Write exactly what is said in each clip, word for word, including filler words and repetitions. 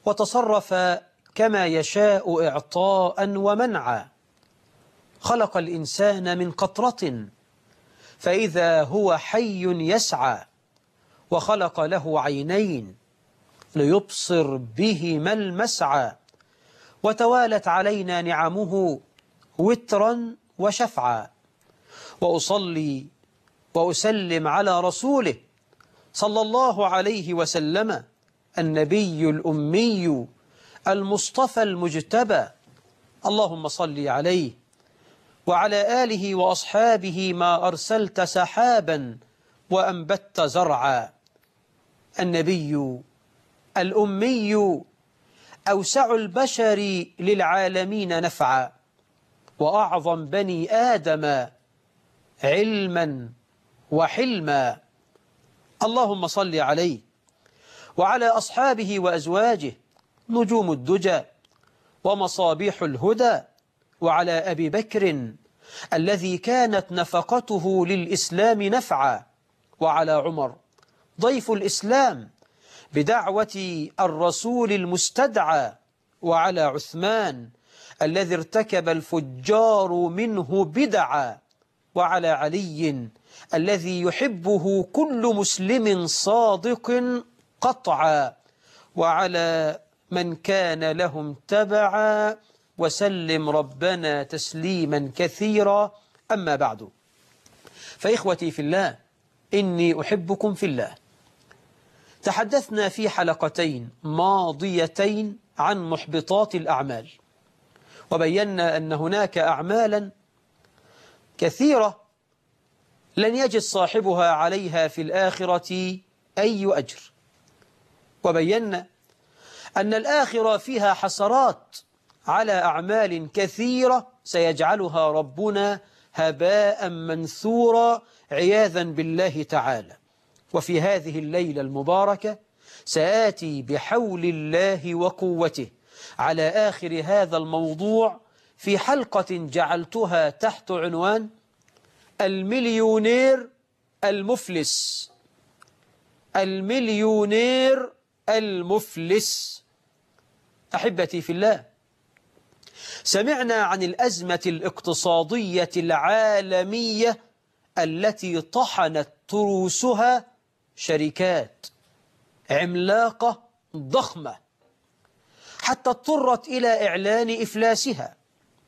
وتصرف كما يشاء إعطاء ومنعا. خلق الإنسان من قطرة فإذا هو حي يسعى، وخلق له عينين ليبصر بهما المسعى، وتوالت علينا نعمه وترا وشفعا. وأصلي وأسلم على رسوله صلى الله عليه وسلم النبي الأمي المصطفى المجتبى، اللهم صل عليه وعلى آله وأصحابه ما أرسلت سحابا وأنبت زرعا. النبي الأمي أوسع البشر للعالمين نفعا، وأعظم بني آدم علما وحلما. اللهم صل عليه وعلى أصحابه وأزواجه نجوم الدجى ومصابيح الهدى، وعلى أبي بكر الذي كانت نفقته للإسلام نفعا، وعلى عمر ضيف الإسلام بدعوة الرسول المستدعى، وعلى عثمان الذي ارتكب الفجار منه بدعا، وعلى علي الذي يحبه كل مسلم صادق قطعا، وعلى من كان لهم تبعا، وسلم ربنا تسليما كثيرا. أما بعد، فإخوتي في الله، إني أحبكم في الله. تحدثنا في حلقتين ماضيتين عن محبطات الأعمال، وبينا أن هناك أعمالا كثيرة لن يجد صاحبها عليها في الآخرة أي أجر، وبينا أن الآخرة فيها حسرات على أعمال كثيرة سيجعلها ربنا هباء منثورا عياذا بالله تعالى. وفي هذه الليلة المباركة سآتي بحول الله وقوته على آخر هذا الموضوع في حلقة جعلتها تحت عنوان المليونير المفلس. المليونير المفلس. أحبتي في الله، سمعنا عن الأزمة الاقتصادية العالمية التي طحنت تروسها شركات عملاقة ضخمة حتى اضطرت إلى إعلان إفلاسها،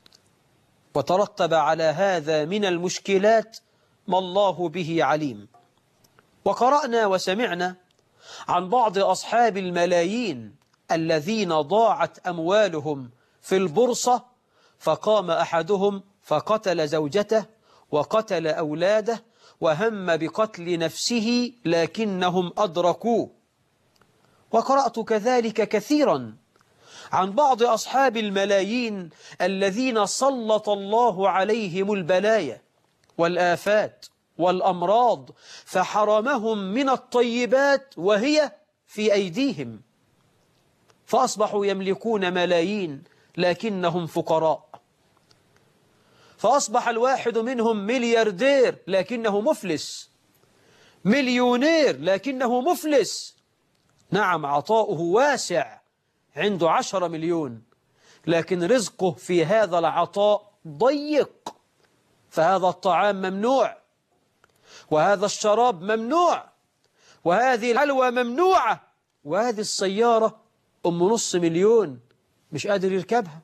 وترتب على هذا من المشكلات ما الله به عليم. وقرأنا وسمعنا عن بعض أصحاب الملايين الذين ضاعت أموالهم في البورصة، فقام أحدهم فقتل زوجته وقتل أولاده وهم بقتل نفسه لكنهم أدركوه. وقرأت كذلك كثيرا عن بعض أصحاب الملايين الذين سلط الله عليهم البلايا والآفات والأمراض فحرمهم من الطيبات وهي في أيديهم، فأصبحوا يملكون ملايين لكنهم فقراء. فأصبح الواحد منهم ملياردير لكنه مفلس، مليونير لكنه مفلس. نعم، عطاؤه واسع، عنده عشرة مليون، لكن رزقه في هذا العطاء ضيق. فهذا الطعام ممنوع، وهذا الشراب ممنوع، وهذه الحلوى ممنوعة، وهذه السيارة أم نص مليون مش قادر يركبها،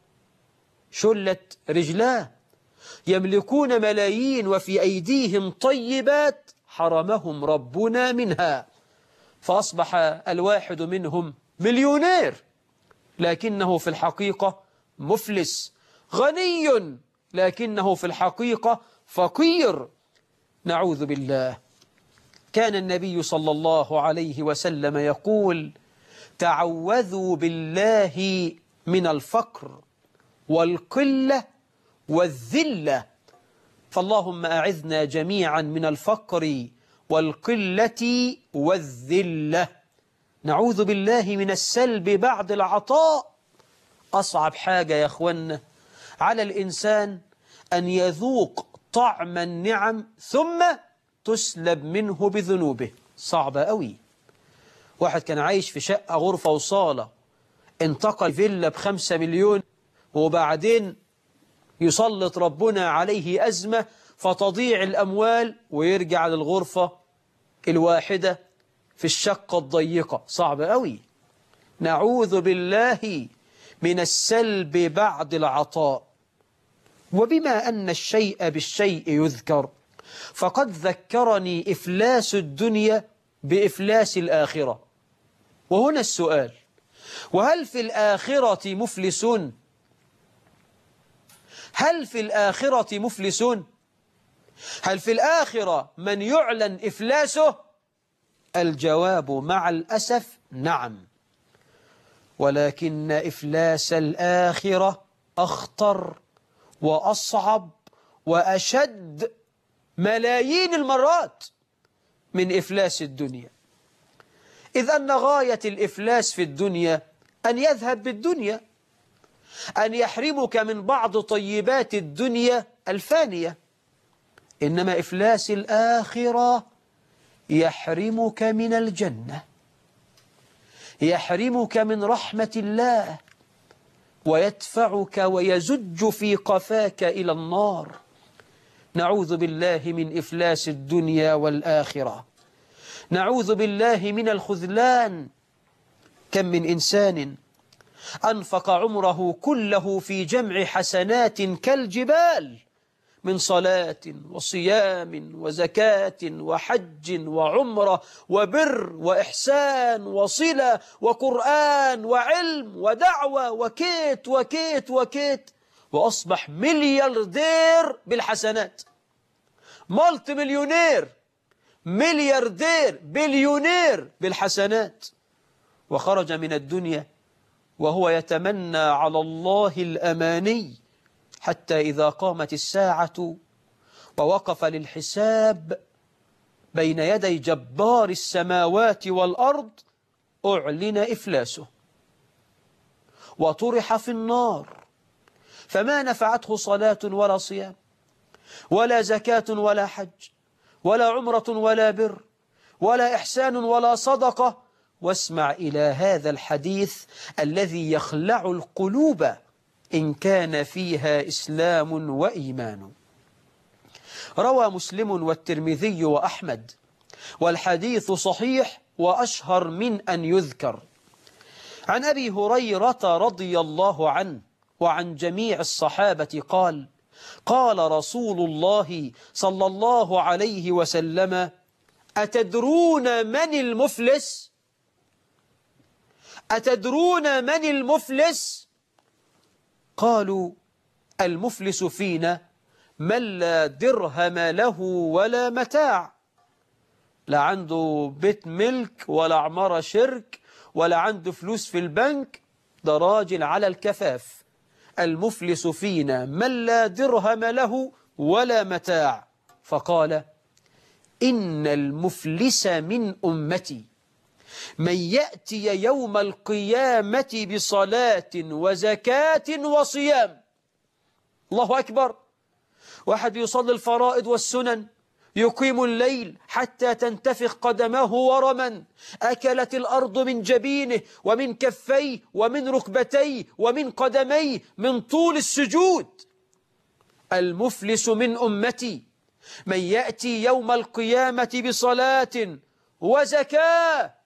شلت رجلاه. يملكون ملايين وفي أيديهم طيبات حرمهم ربنا منها، فأصبح الواحد منهم مليونير لكنه في الحقيقة مفلس، غني لكنه في الحقيقة فقير. نعوذ بالله. كان النبي صلى الله عليه وسلم يقول: تعوذوا بالله من الفقر والقلة والذلة. فاللهم أعذنا جميعا من الفقر والقلة والذلة. نعوذ بالله من السلب بعد العطاء. أصعب حاجة يا أخوانا على الإنسان أن يذوق طعم النعم ثم تسلب منه بذنوبه. صعبة قوي. واحد كان عايش في شقة غرفة وصالة، انتقل فيلا بخمسة مليون وبعدين يسلط ربنا عليه أزمة فتضيع الأموال ويرجع للغرفة الواحدة في الشقة الضيقة. صعب قوي. نعوذ بالله من السلب بعد العطاء. وبما أن الشيء بالشيء يذكر فقد ذكرني إفلاس الدنيا بإفلاس الآخرة. وهنا السؤال: وهل في الآخرة مفلسون؟ هل في الآخرة مفلسون؟ هل في الآخرة من يعلن إفلاسه؟ الجواب مع الأسف نعم، ولكن إفلاس الآخرة أخطر وأصعب وأشد ملايين المرات من إفلاس الدنيا، إذ أن غاية الإفلاس في الدنيا أن يذهب بالدنيا، أن يحرمك من بعض طيبات الدنيا الفانية. إنما إفلاس الآخرة يحرمك من الجنة، يحرمك من رحمة الله، ويدفعك ويزج في قفاك إلى النار. نعوذ بالله من إفلاس الدنيا والآخرة، نعوذ بالله من الخذلان. كم من إنسان أنفق عمره كله في جمع حسنات كالجبال من صلاة وصيام وزكاة وحج وعمرة وبر وإحسان وصلة وقرآن وعلم ودعوة وكيت وكيت وكيت، وأصبح ملياردير بالحسنات، مالت مليونير، ملياردير، بليونير بالحسنات، وخرج من الدنيا وهو يتمنى على الله الأماني، حتى إذا قامت الساعة ووقف للحساب بين يدي جبار السماوات والأرض أعلن إفلاسه وطرح في النار، فما نفعته صلاة ولا صيام ولا زكاة ولا حج ولا عمرة ولا بر ولا إحسان ولا صدقة. واسمع إلى هذا الحديث الذي يخلع القلوب إن كان فيها إسلام وإيمان. روى مسلم والترمذي وأحمد، والحديث صحيح وأشهر من أن يذكر، عن أبي هريرة رضي الله عنه وعن جميع الصحابة قال: قال رسول الله صلى الله عليه وسلم: أتدرون من المفلس؟ أتدرون من المفلس؟ قالوا: المفلس فينا من لا درهم له ولا متاع، لا عنده بيت ملك ولا عمارة شرك ولا عنده فلوس في البنك، ده راجل على الكفاف. المفلس فينا من لا درهم له ولا متاع. فقال: إن المفلس من أمتي من يأتي يوم القيامة بصلاة وزكاة وصيام. الله أكبر. واحد يصلي الفرائض والسنن، يقيم الليل حتى تنتفخ قدماه ورما، أكلت الأرض من جبينه ومن كفيه ومن ركبتيه ومن قدميه من طول السجود. المفلس من أمتي من يأتي يوم القيامة بصلاة وزكاة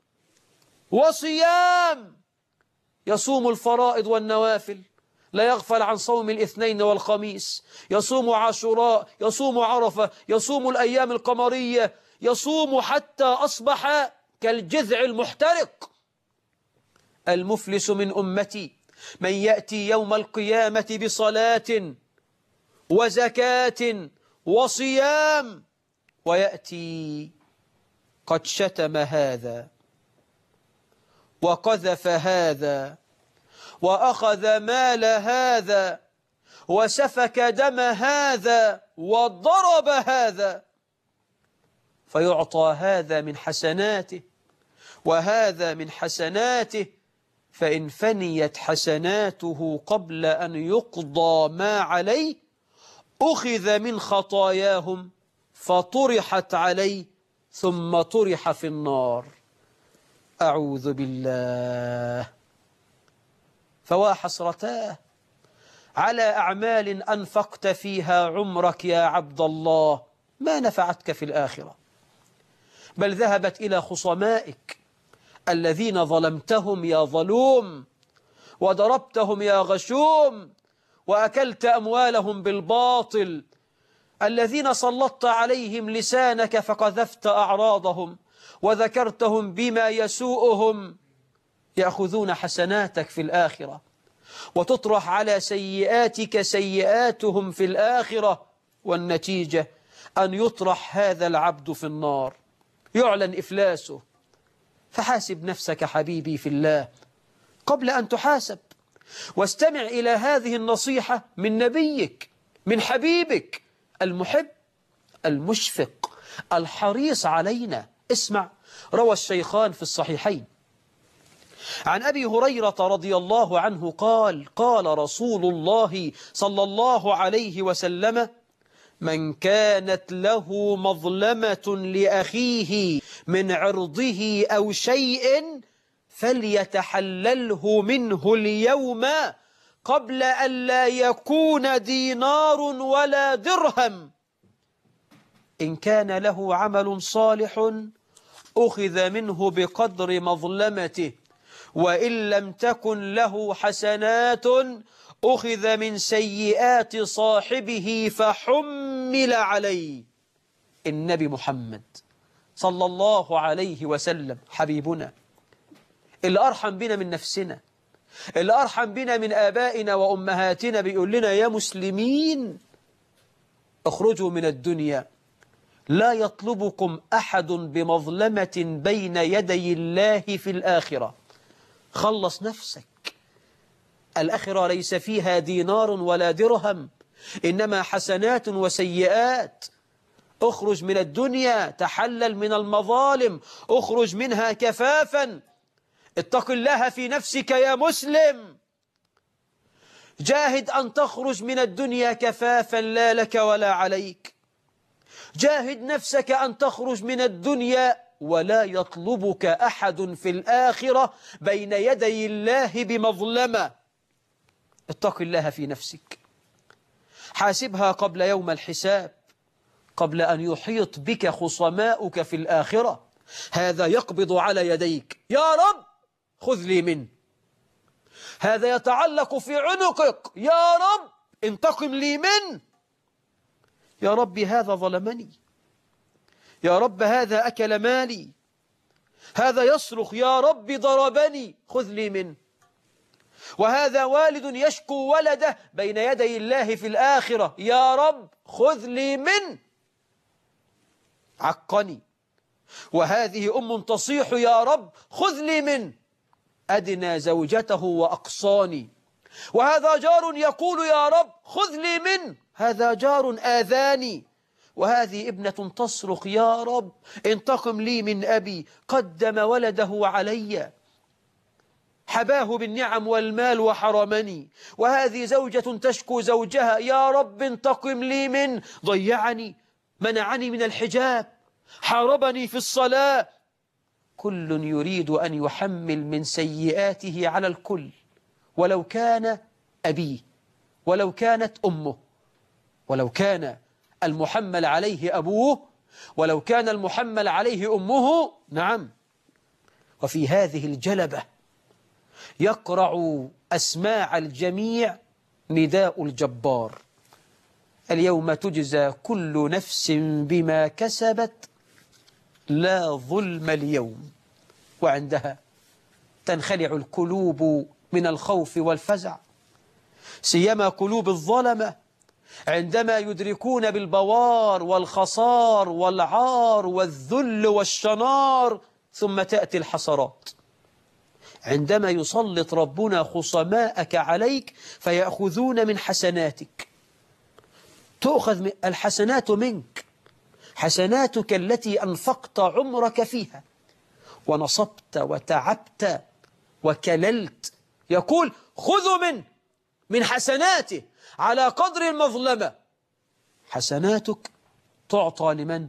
وصيام، يصوم الفرائض والنوافل، لا يغفل عن صوم الاثنين والخميس، يصوم عاشوراء، يصوم عرفة، يصوم الأيام القمرية، يصوم حتى أصبح كالجذع المحترق. المفلس من أمتي من يأتي يوم القيامة بصلاة وزكاة وصيام، ويأتي قد شتم هذا وقذف هذا وأخذ مال هذا وسفك دم هذا وضرب هذا، فيعطى هذا من حسناته وهذا من حسناته، فإن فنيت حسناته قبل أن يقضى ما عليه أخذ من خطاياهم فطرحت عليه ثم طرح في النار. أعوذ بالله. فوا حسرتاه على أعمال أنفقت فيها عمرك يا عبد الله ما نفعتك في الآخرة، بل ذهبت إلى خصمائك الذين ظلمتهم يا ظلوم، وضربتهم يا غشوم، وأكلت أموالهم بالباطل، الذين سلطت عليهم لسانك فقذفت أعراضهم وذكرتهم بما يسوءهم، يأخذون حسناتك في الآخرة وتطرح على سيئاتك سيئاتهم في الآخرة، والنتيجة أن يطرح هذا العبد في النار يعلن إفلاسه. فحاسب نفسك حبيبي في الله قبل أن تحاسب، واستمع إلى هذه النصيحة من نبيك، من حبيبك المحب المشفق الحريص علينا. اسمع، روى الشيخان في الصحيحين عن أبي هريرة رضي الله عنه قال: قال رسول الله صلى الله عليه وسلم: من كانت له مظلمة لأخيه من عرضه أو شيء فليتحلله منه اليوم قبل أن لا يكون دينار ولا درهم. إن كان له عمل صالح أخذ منه بقدر مظلمته، وإن لم تكن له حسنات أخذ من سيئات صاحبه فحمل عليه. النبي محمد صلى الله عليه وسلم حبيبنا اللي أرحم بنا من نفسنا، اللي أرحم بنا من آبائنا وأمهاتنا، بيقول لنا: يا مسلمين اخرجوا من الدنيا لا يطلبكم أحد بمظلمة بين يدي الله في الآخرة. خلص نفسك، الآخرة ليس فيها دينار ولا درهم، إنما حسنات وسيئات. اخرج من الدنيا، تحلل من المظالم، اخرج منها كفافا. اتق الله في نفسك يا مسلم، جاهد أن تخرج من الدنيا كفافا لا لك ولا عليك. جاهد نفسك أن تخرج من الدنيا ولا يطلبك أحد في الآخرة بين يدي الله بمظلمة. اتق الله في نفسك، حاسبها قبل يوم الحساب، قبل أن يحيط بك خصماؤك في الآخرة. هذا يقبض على يديك: يا رب خذ لي منه. هذا يتعلق في عنقك: يا رب انتقم لي منه. يا رب هذا ظلمني، يا رب هذا أكل مالي، هذا يصرخ: يا رب ضربني خذ لي منه. وهذا والد يشكو ولده بين يدي الله في الآخرة: يا رب خذ لي منه، عقني. وهذه أم تصيح: يا رب خذ لي منه، أدنى زوجته وأقصاني. وهذا جار يقول: يا رب خذ لي منه، هذا جار آذاني. وهذه ابنة تصرخ: يا رب انتقم لي من أبي، قدم ولده علي، حباه بالنعم والمال وحرمني. وهذه زوجة تشكو زوجها: يا رب انتقم لي منه، ضيعني، منعني من الحجاب، حاربني في الصلاة. كل يريد أن يحمل من سيئاته على الكل، ولو كان أبيه، ولو كانت أمه، ولو كان المحمل عليه أبوه، ولو كان المحمل عليه أمه. نعم. وفي هذه الجلبة يقرع أسماع الجميع نداء الجبار: اليوم تجزى كل نفس بما كسبت لا ظلم اليوم. وعندها تنخلع القلوب من الخوف والفزع، سيما قلوب الظلمة، عندما يدركون بالبوار والخصار والعار والذل والشنار. ثم تأتي الحسرات، عندما يسلط ربنا خصماءك عليك فيأخذون من حسناتك. تأخذ الحسنات منك، حسناتك التي أنفقت عمرك فيها ونصبت وتعبت وكللت. يقول: خذوا من من حسناته على قدر المظلمة. حسناتك تعطى لمن؟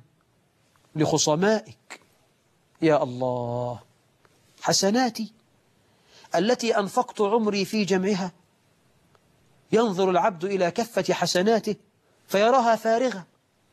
لخصمائك. يا الله، حسناتي التي أنفقت عمري في جمعها. ينظر العبد إلى كفة حسناته فيراها فارغة،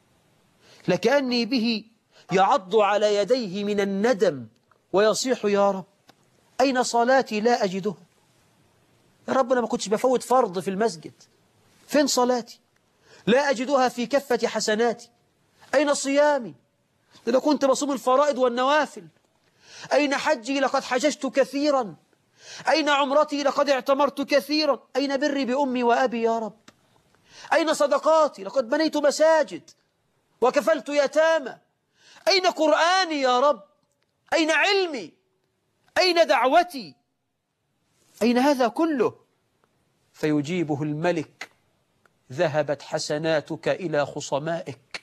لكأني به يعض على يديه من الندم ويصيح يا رب أين صلاتي لا أجدها؟ يا رب أنا ما كنتش بفوت فرض في المسجد، فين صلاتي؟ لا أجدها في كفة حسناتي. أين صيامي؟ أنا كنت بصوم الفرائض والنوافل. أين حجي؟ لقد حججت كثيرا. أين عمرتي؟ لقد اعتمرت كثيرا. أين بري بأمي وأبي يا رب؟ أين صدقاتي؟ لقد بنيت مساجد وكفلت يتامى. أين قرآني يا رب؟ أين علمي؟ أين دعوتي؟ أين هذا كله؟ فيجيبه الملك ذهبت حسناتك إلى خصمائك.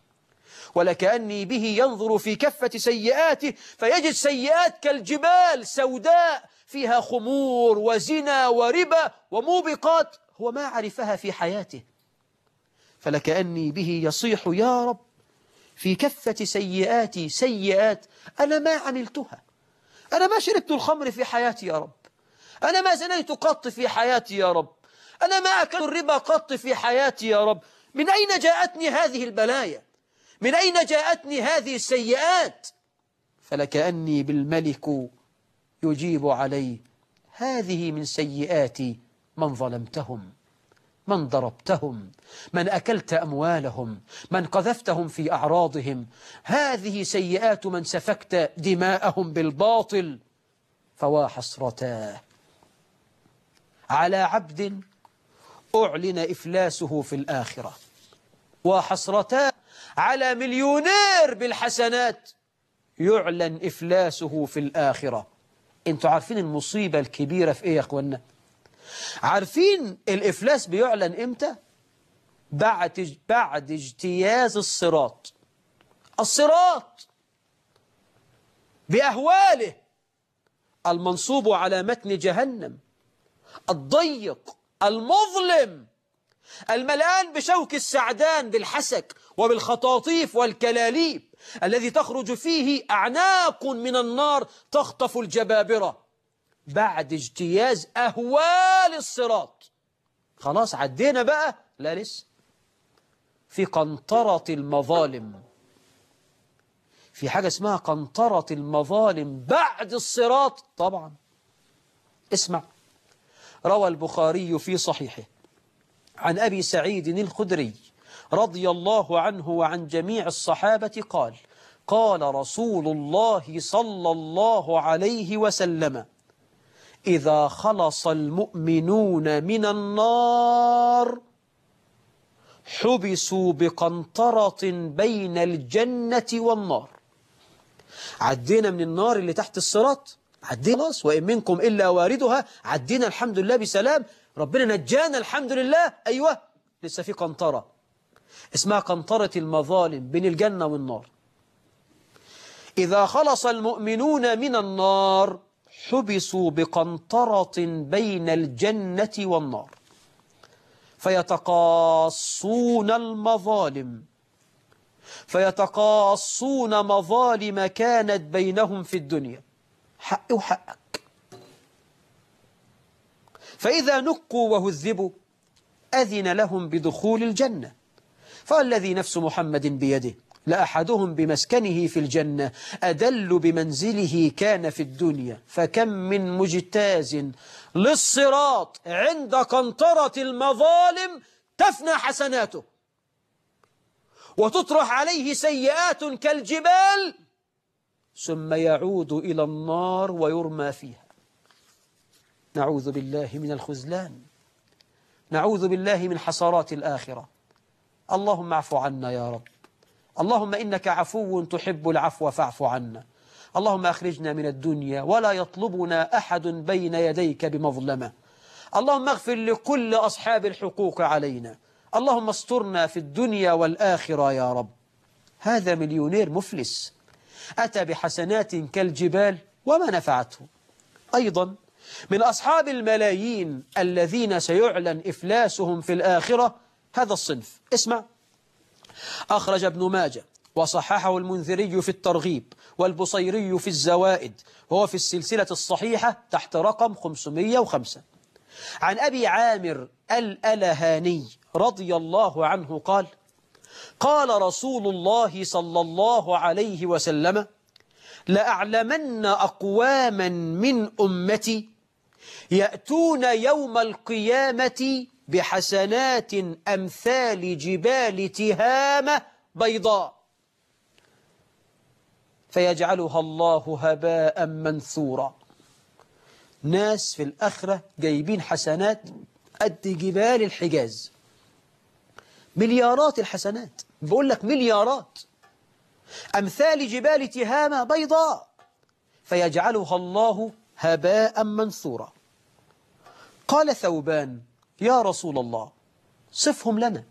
ولكأني به ينظر في كفة سيئاته فيجد سيئات كالجبال سوداء فيها خمور وزنا وربا وموبقات هو ما عرفها في حياته. فلكأني به يصيح يا رب في كفة سيئاتي سيئات أنا ما عملتها. أنا ما شربت الخمر في حياتي يا رب. أنا ما زنيت قط في حياتي يا رب. أنا ما أكلت الربا قط في حياتي يا رب. من أين جاءتني هذه البلايا؟ من أين جاءتني هذه السيئات؟ فلكأني بالملك يجيب علي هذه من سيئات من ظلمتهم، من ضربتهم، من أكلت أموالهم، من قذفتهم في أعراضهم. هذه سيئات من سفكت دماءهم بالباطل. فوا حسرتاه على عبد أعلن إفلاسه في الآخرة، وحسرتاه على مليونير بالحسنات يعلن إفلاسه في الآخرة. انتوا عارفين المصيبة الكبيرة في إيه يا أخوانا؟ عارفين الإفلاس بيعلن إمتى؟ بعد بعد اجتياز الصراط. الصراط بأهواله المنصوب على متن جهنم، الضيق المظلم الملآن بشوك السعدان بالحسك وبالخطاطيف والكلاليب، الذي تخرج فيه أعناق من النار تخطف الجبابرة. بعد اجتياز أهوال الصراط خلاص عدينا بقى؟ لا لسه. في قنطرة المظالم، في حاجة اسمها قنطرة المظالم بعد الصراط. طبعا اسمع، روى البخاري في صحيحه عن أبي سعيد الخدري رضي الله عنه وعن جميع الصحابة قال: قال رسول الله صلى الله عليه وسلم: إذا خلص المؤمنون من النار حبسوا بقنطرة بين الجنة والنار. عدينا من النار اللي تحت الصراط، عدينا خلاص، وإن منكم إلا واردها، عدينا الحمد لله بسلام، ربنا نجانا الحمد لله. أيوة، لسه في قنطرة اسمها قنطرة المظالم بين الجنة والنار. إذا خلص المؤمنون من النار حبسوا بقنطرة بين الجنة والنار فيتقاصون المظالم فيتقاصون مظالم كانت بينهم في الدنيا، حق وحقك. فإذا نقوا وهذبوا أذن لهم بدخول الجنة. فالذي نفس محمد بيده لأحدهم بمسكنه في الجنة أدل بمنزله كان في الدنيا. فكم من مجتاز للصراط عند قنطرة المظالم تفنى حسناته وتطرح عليه سيئات كالجبال ثم يعود إلى النار ويرمى فيها. نعوذ بالله من الخذلان، نعوذ بالله من حسرات الآخرة. اللهم اعف عنا يا رب. اللهم إنك عفو تحب العفو فاعف عنا. اللهم أخرجنا من الدنيا ولا يطلبنا أحد بين يديك بمظلمة. اللهم اغفر لكل أصحاب الحقوق علينا. اللهم استرنا في الدنيا والآخرة يا رب. هذا مليونير مفلس أتى بحسنات كالجبال وما نفعته. أيضا من أصحاب الملايين الذين سيعلن إفلاسهم في الآخرة هذا الصنف. اسمع، أخرج ابن ماجه وصححه المنذري في الترغيب والبصيري في الزوائد، وهو في السلسلة الصحيحة تحت رقم خمسمائة وخمسة. عن أبي عامر الألهاني رضي الله عنه قال: قال رسول الله صلى الله عليه وسلم: لأعلمن أقواما من أمتي يأتون يوم القيامة بحسنات أمثال جبال تهامة بيضاء فيجعلها الله هباء منثورا. ناس في الآخرة جايبين حسنات قد جبال الحجاز، مليارات الحسنات، بقول لك مليارات، أمثال جبال تهامة بيضاء فيجعلها الله هباء منثورا. قال ثوبان: يا رسول الله صفهم لنا،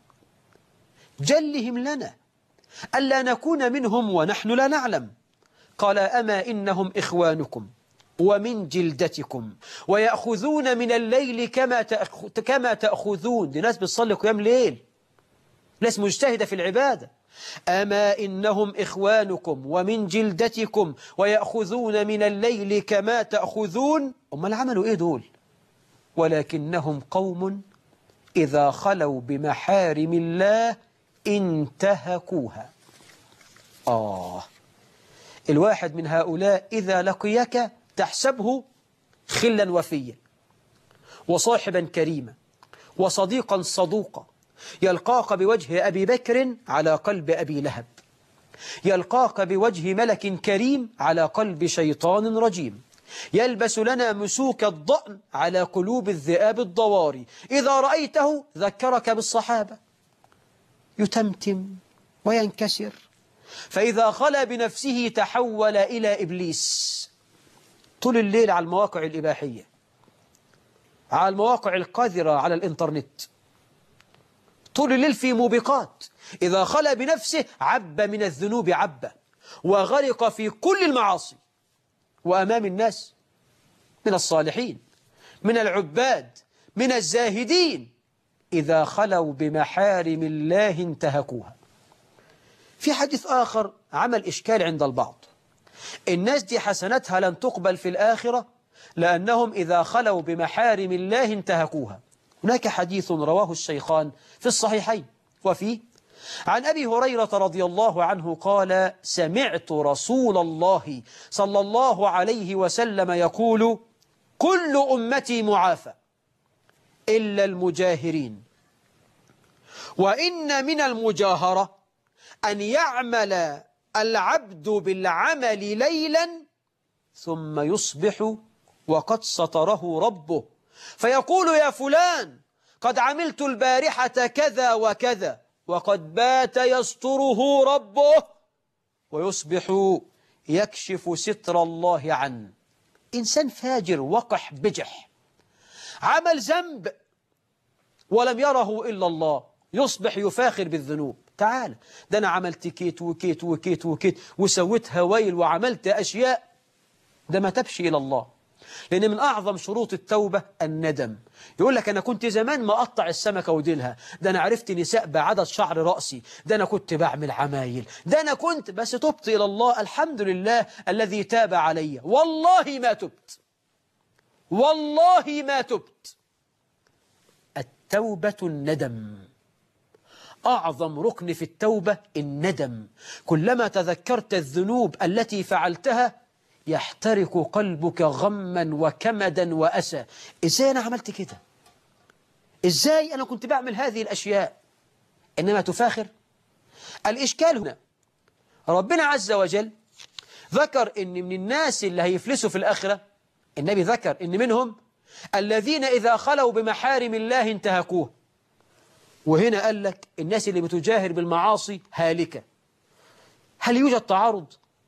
جلهم لنا، ألا نكون منهم ونحن لا نعلم. قال: أما إنهم إخوانكم ومن جلدتكم ويأخذون من الليل كما كما تأخذون. دي ناس بتصلي قيام ليل، ناس مجتهدة في العبادة. أما إنهم إخوانكم ومن جلدتكم ويأخذون من الليل كما تأخذون. أمال عملوا إيه دول؟ ولكنهم قوم إذا خلوا بمحارم الله انتهكوها. آه الواحد من هؤلاء إذا لقيك تحسبه خلا وفيا وصاحبا كريما وصديقا صدوقا، يلقاك بوجه أبي بكر على قلب أبي لهب، يلقاك بوجه ملك كريم على قلب شيطان رجيم، يلبس لنا مسوك الضأن على قلوب الذئاب الضواري. إذا رأيته ذكرك بالصحابة، يتمتم وينكسر، فإذا خلى بنفسه تحول إلى إبليس. طول الليل على المواقع الإباحية، على المواقع القذرة على الإنترنت، طول الليل في موبقات. إذا خلى بنفسه عب من الذنوب عبة وغرق في كل المعاصي، وأمام الناس من الصالحين من العباد من الزاهدين إذا خلوا بمحارم الله انتهكوها. في حديث آخر عمل إشكال عند البعض: الناس دي حسناتها لن تقبل في الآخرة لأنهم إذا خلوا بمحارم الله انتهكوها. هناك حديث رواه الشيخان في الصحيحين وفيه عن أبي هريرة رضي الله عنه قال: سمعت رسول الله صلى الله عليه وسلم يقول: كل أمتي معافى إلا المجاهرين، وإن من المجاهرة أن يعمل العبد بالعمل ليلا ثم يصبح وقد ستره ربه فيقول: يا فلان قد عملت البارحة كذا وكذا، وقد بات يستره ربه، ويصبح يكشف ستر الله عنه. إنسان فاجر وقح بجح، عمل ذنب ولم يره إلا الله، يصبح يفاخر بالذنوب. تعال، ده أنا عملت كيت وكيت وكيت وكيت وسويت هوايل وعملت أشياء. ده ما تبشي إلى الله، لأن من أعظم شروط التوبة الندم. يقول لك: أنا كنت زمان ما أقطع السمكة وديلها، ده أنا عرفت نساء بعدد شعر رأسي، ده أنا كنت بعمل عمايل، ده أنا كنت بس تبت إلى الله. الحمد لله الذي تاب علي. والله ما تبت، والله ما تبت. التوبة الندم، أعظم ركن في التوبة الندم. كلما تذكرت الذنوب التي فعلتها يحترق قلبك غما وكمدا وأسى. إزاي أنا عملت كده؟ إزاي أنا كنت بعمل هذه الأشياء؟ إنما تفاخر. الإشكال هنا ربنا عز وجل ذكر إن من الناس اللي هيفلسوا في الآخرة، النبي ذكر إن منهم الذين إذا خلوا بمحارم الله انتهكوه. وهنا قال لك الناس اللي بتجاهر بالمعاصي هالكة. هل يوجد تعارض؟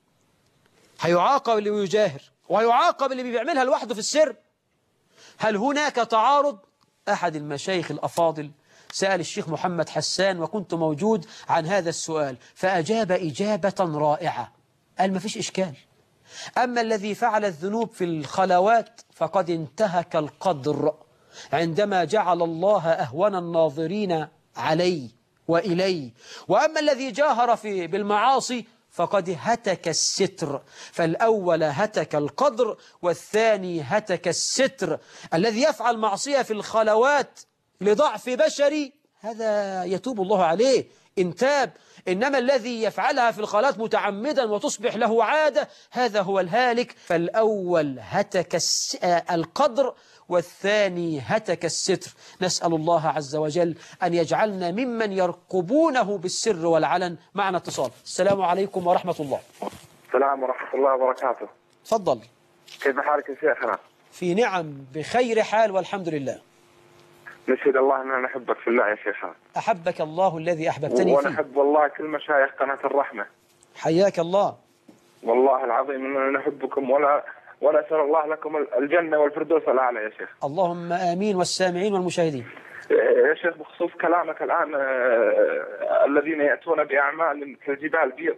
هيعاقب اللي بيجاهر وهيعاقب اللي بيعملها لوحده في السر. هل هناك تعارض؟ أحد المشايخ الأفاضل سأل الشيخ محمد حسان وكنت موجود عن هذا السؤال، فأجاب إجابة رائعة. قال: ما فيش إشكال، أما الذي فعل الذنوب في الخلوات فقد انتهك القدر عندما جعل الله أهون الناظرين عليه وإليه. وأما الذي جاهر في بالمعاصي فقد هتك الستر، فالأول هتك القدر والثاني هتك الستر. الذي يفعل معصية في الخلوات لضعف بشري هذا يتوب الله عليه إن تاب، إنما الذي يفعلها في الخلوات متعمدا وتصبح له عادة هذا هو الهالك. فالأول هتك القدر والثاني هتك الستر. نسأل الله عز وجل أن يجعلنا ممن يرقبونه بالسر والعلن. معنا اتصال. السلام عليكم ورحمة الله. السلام ورحمة الله وبركاته. تفضل. كيف حالك يا شيخنا؟ في نعم بخير حال والحمد لله. نشهد الله أننا نحبك في الله يا شيخنا. أحبك الله الذي أحببتني فيه. ونحب والله كل مشايخ قناة الرحمة. حياك الله. والله العظيم أننا نحبكم ولا ولا أسأل الله لكم الجنة والفردوس الأعلى يا شيخ. اللهم آمين والسامعين والمشاهدين. يا شيخ بخصوص كلامك الآن الذين يأتون بأعمال كالجبال بيض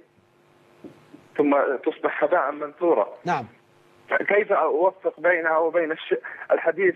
ثم تصبح هباء منثورا. نعم. كيف أوفق بينها وبين الحديث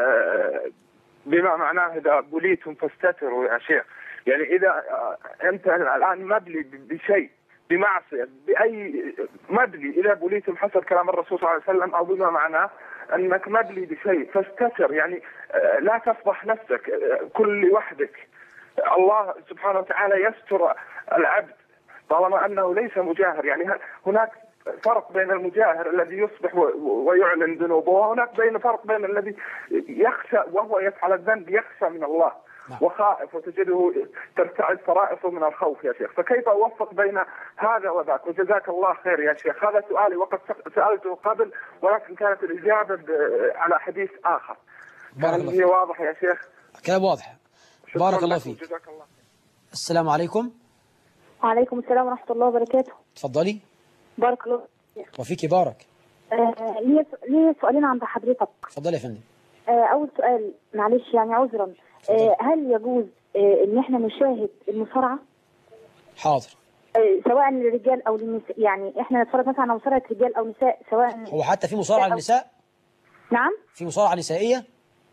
بما معناه إذا بليتم فاستتروا يا شيخ؟ يعني إذا أنت الآن مبلي بشيء بمعصية بأي مبلي إذا بليتم حسب كلام الرسول صلى الله عليه وسلم أو بما معناه أنك مبلي بشيء فاستتر، يعني لا تفضح نفسك كل لوحدك. الله سبحانه وتعالى يستر العبد طالما أنه ليس مجاهر. يعني هناك فرق بين المجاهر الذي يصبح ويعلن ذنوبه، وهناك بين فرق بين الذي يخشى وهو يفعل الذنب يخشى من الله وخائف وتجده ترتعد فرائصه من الخوف يا شيخ. فكيف أوفق بين هذا وذاك؟ وجزاك الله خير يا شيخ. هذا سؤالي وقد سألته قبل ولكن كانت الإجابة على حديث آخر. هل هي واضحة يا شيخ؟ كلام واضح. بارك الله فيك. جزاك الله. السلام عليكم. وعليكم السلام ورحمة الله وبركاته. تفضلي. بارك الله وفيكي بارك. آه ليه ليه سؤالين عند حضرتك. تفضلي يا فندم. آه أول سؤال معلش يعني عذرا، آه هل يجوز آه إن إحنا نشاهد المصارعة؟ حاضر. آه سواء للرجال أو للنساء، يعني إحنا نتفرج مثلا على مصارعة رجال أو نساء سواء. هو حتى في مصارعة للنساء؟ نعم. في مصارعة نسائية؟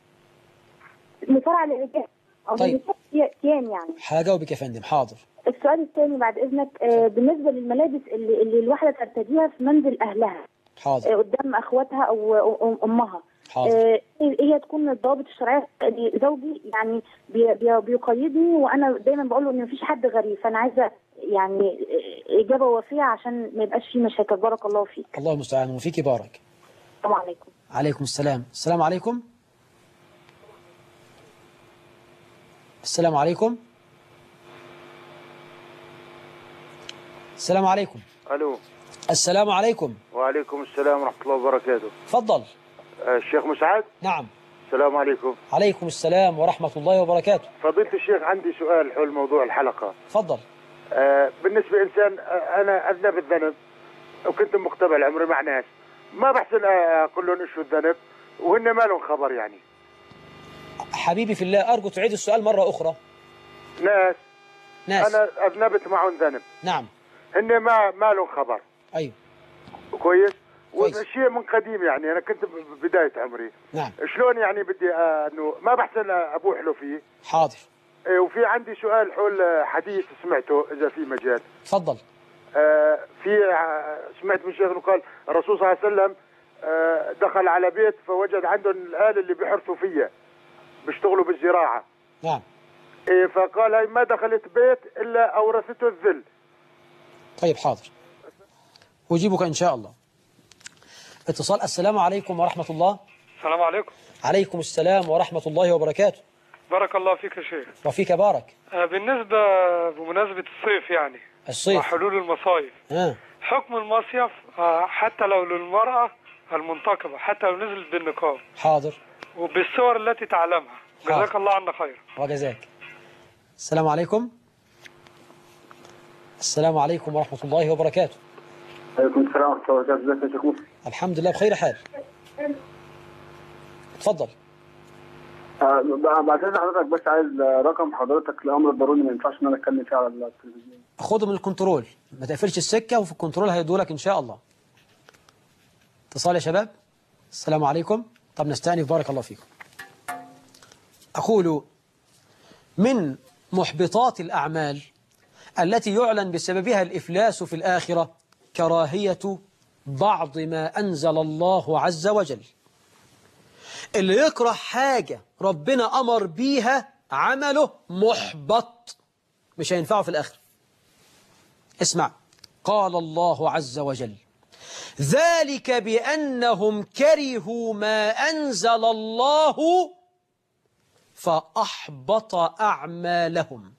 مصارعة للرجال أو طيب. للنساء كيان يعني. هجاوبك يا فندم. حاضر. السؤال الثاني بعد إذنك، آه بالنسبة للملابس اللي, اللي الواحدة ترتديها في منزل أهلها. حاضر. آه قدام أخواتها أو أو أمها. حاضر. آه هي تكون الضوابط الشرعية. زوجي يعني بي بي بيقيدني وأنا دايما بقول له إن مفيش حد غريب، فأنا عايزة يعني إجابة وفية عشان ما يبقاش في مشاكل. بارك الله فيك. الله المستعان وفيكي بارك. السلام عليكم. عليكم السلام. السلام عليكم. السلام عليكم. السلام عليكم. الو. السلام عليكم. وعليكم السلام ورحمه الله وبركاته. تفضل. الشيخ مسعد. نعم. السلام عليكم. عليكم السلام ورحمة الله وبركاته. فضيلة الشيخ عندي سؤال حول موضوع الحلقة. تفضل. آه بالنسبة إنسان آه أنا أذنب الذنب وكنت مقتبل عمري مع ناس ما بحسن أقول لهم إيش الذنب وهن ما لهم خبر يعني. حبيبي في الله أرجو تعيد السؤال مرة أخرى. ناس ناس أنا أذنبت معهم ذنب. نعم. هن ما ما لهم خبر. أيوه. كويس. كويس. وشيء من قديم يعني أنا كنت ببداية عمري. نعم. شلون يعني بدي آه إنه ما بحسن أبوح له فيه. حاضر. إيه وفي عندي سؤال حول حديث سمعته إذا في مجال. تفضل. آه في سمعت من شيخ انه قال الرسول صلى الله عليه وسلم آه دخل على بيت فوجد عندهم الآلة اللي بيحرثوا فيها بيشتغلوا بالزراعة. نعم. إيه فقال هاي ما دخلت بيت إلا أورثته الذل. طيب حاضر. أجيبك إن شاء الله. اتصال. السلام عليكم ورحمة الله. السلام عليكم. عليكم السلام ورحمة الله وبركاته. بارك الله فيك يا شيخ. وفيك بارك. آه بالنسبة بمناسبة الصيف يعني الصيف وحلول المصايف. آه. حكم المصيف آه حتى لو للمرأة المنتقبة حتى لو نزلت بالنقاب. حاضر. وبالصور التي تعلمها. جزاك الله عنا خير. وجزاك. السلام عليكم. السلام عليكم ورحمة الله وبركاته. عليكم السلام ورحمة الله وبركاته. ازيك يا شيخ؟ الحمد لله بخير حال. تفضل. آه بعد اذن حضرتك بس عايز رقم حضرتك لامر ضروري ما ينفعش ان انا اتكلم فيه على التلفزيون. خده من الكنترول ما تقفلش السكة وفي الكنترول هيدولك إن شاء الله. اتصال يا شباب. السلام عليكم. طب نستأنف. بارك الله فيكم. أقول من محبطات الأعمال التي يعلن بسببها الإفلاس في الآخرة كراهية بعض ما أنزل الله عز وجل. اللي يكره حاجة ربنا أمر بيها عمله محبط، مش هينفعه في الآخرة. اسمع، قال الله عز وجل: ذلك بأنهم كرهوا ما أنزل الله فأحبط أعمالهم.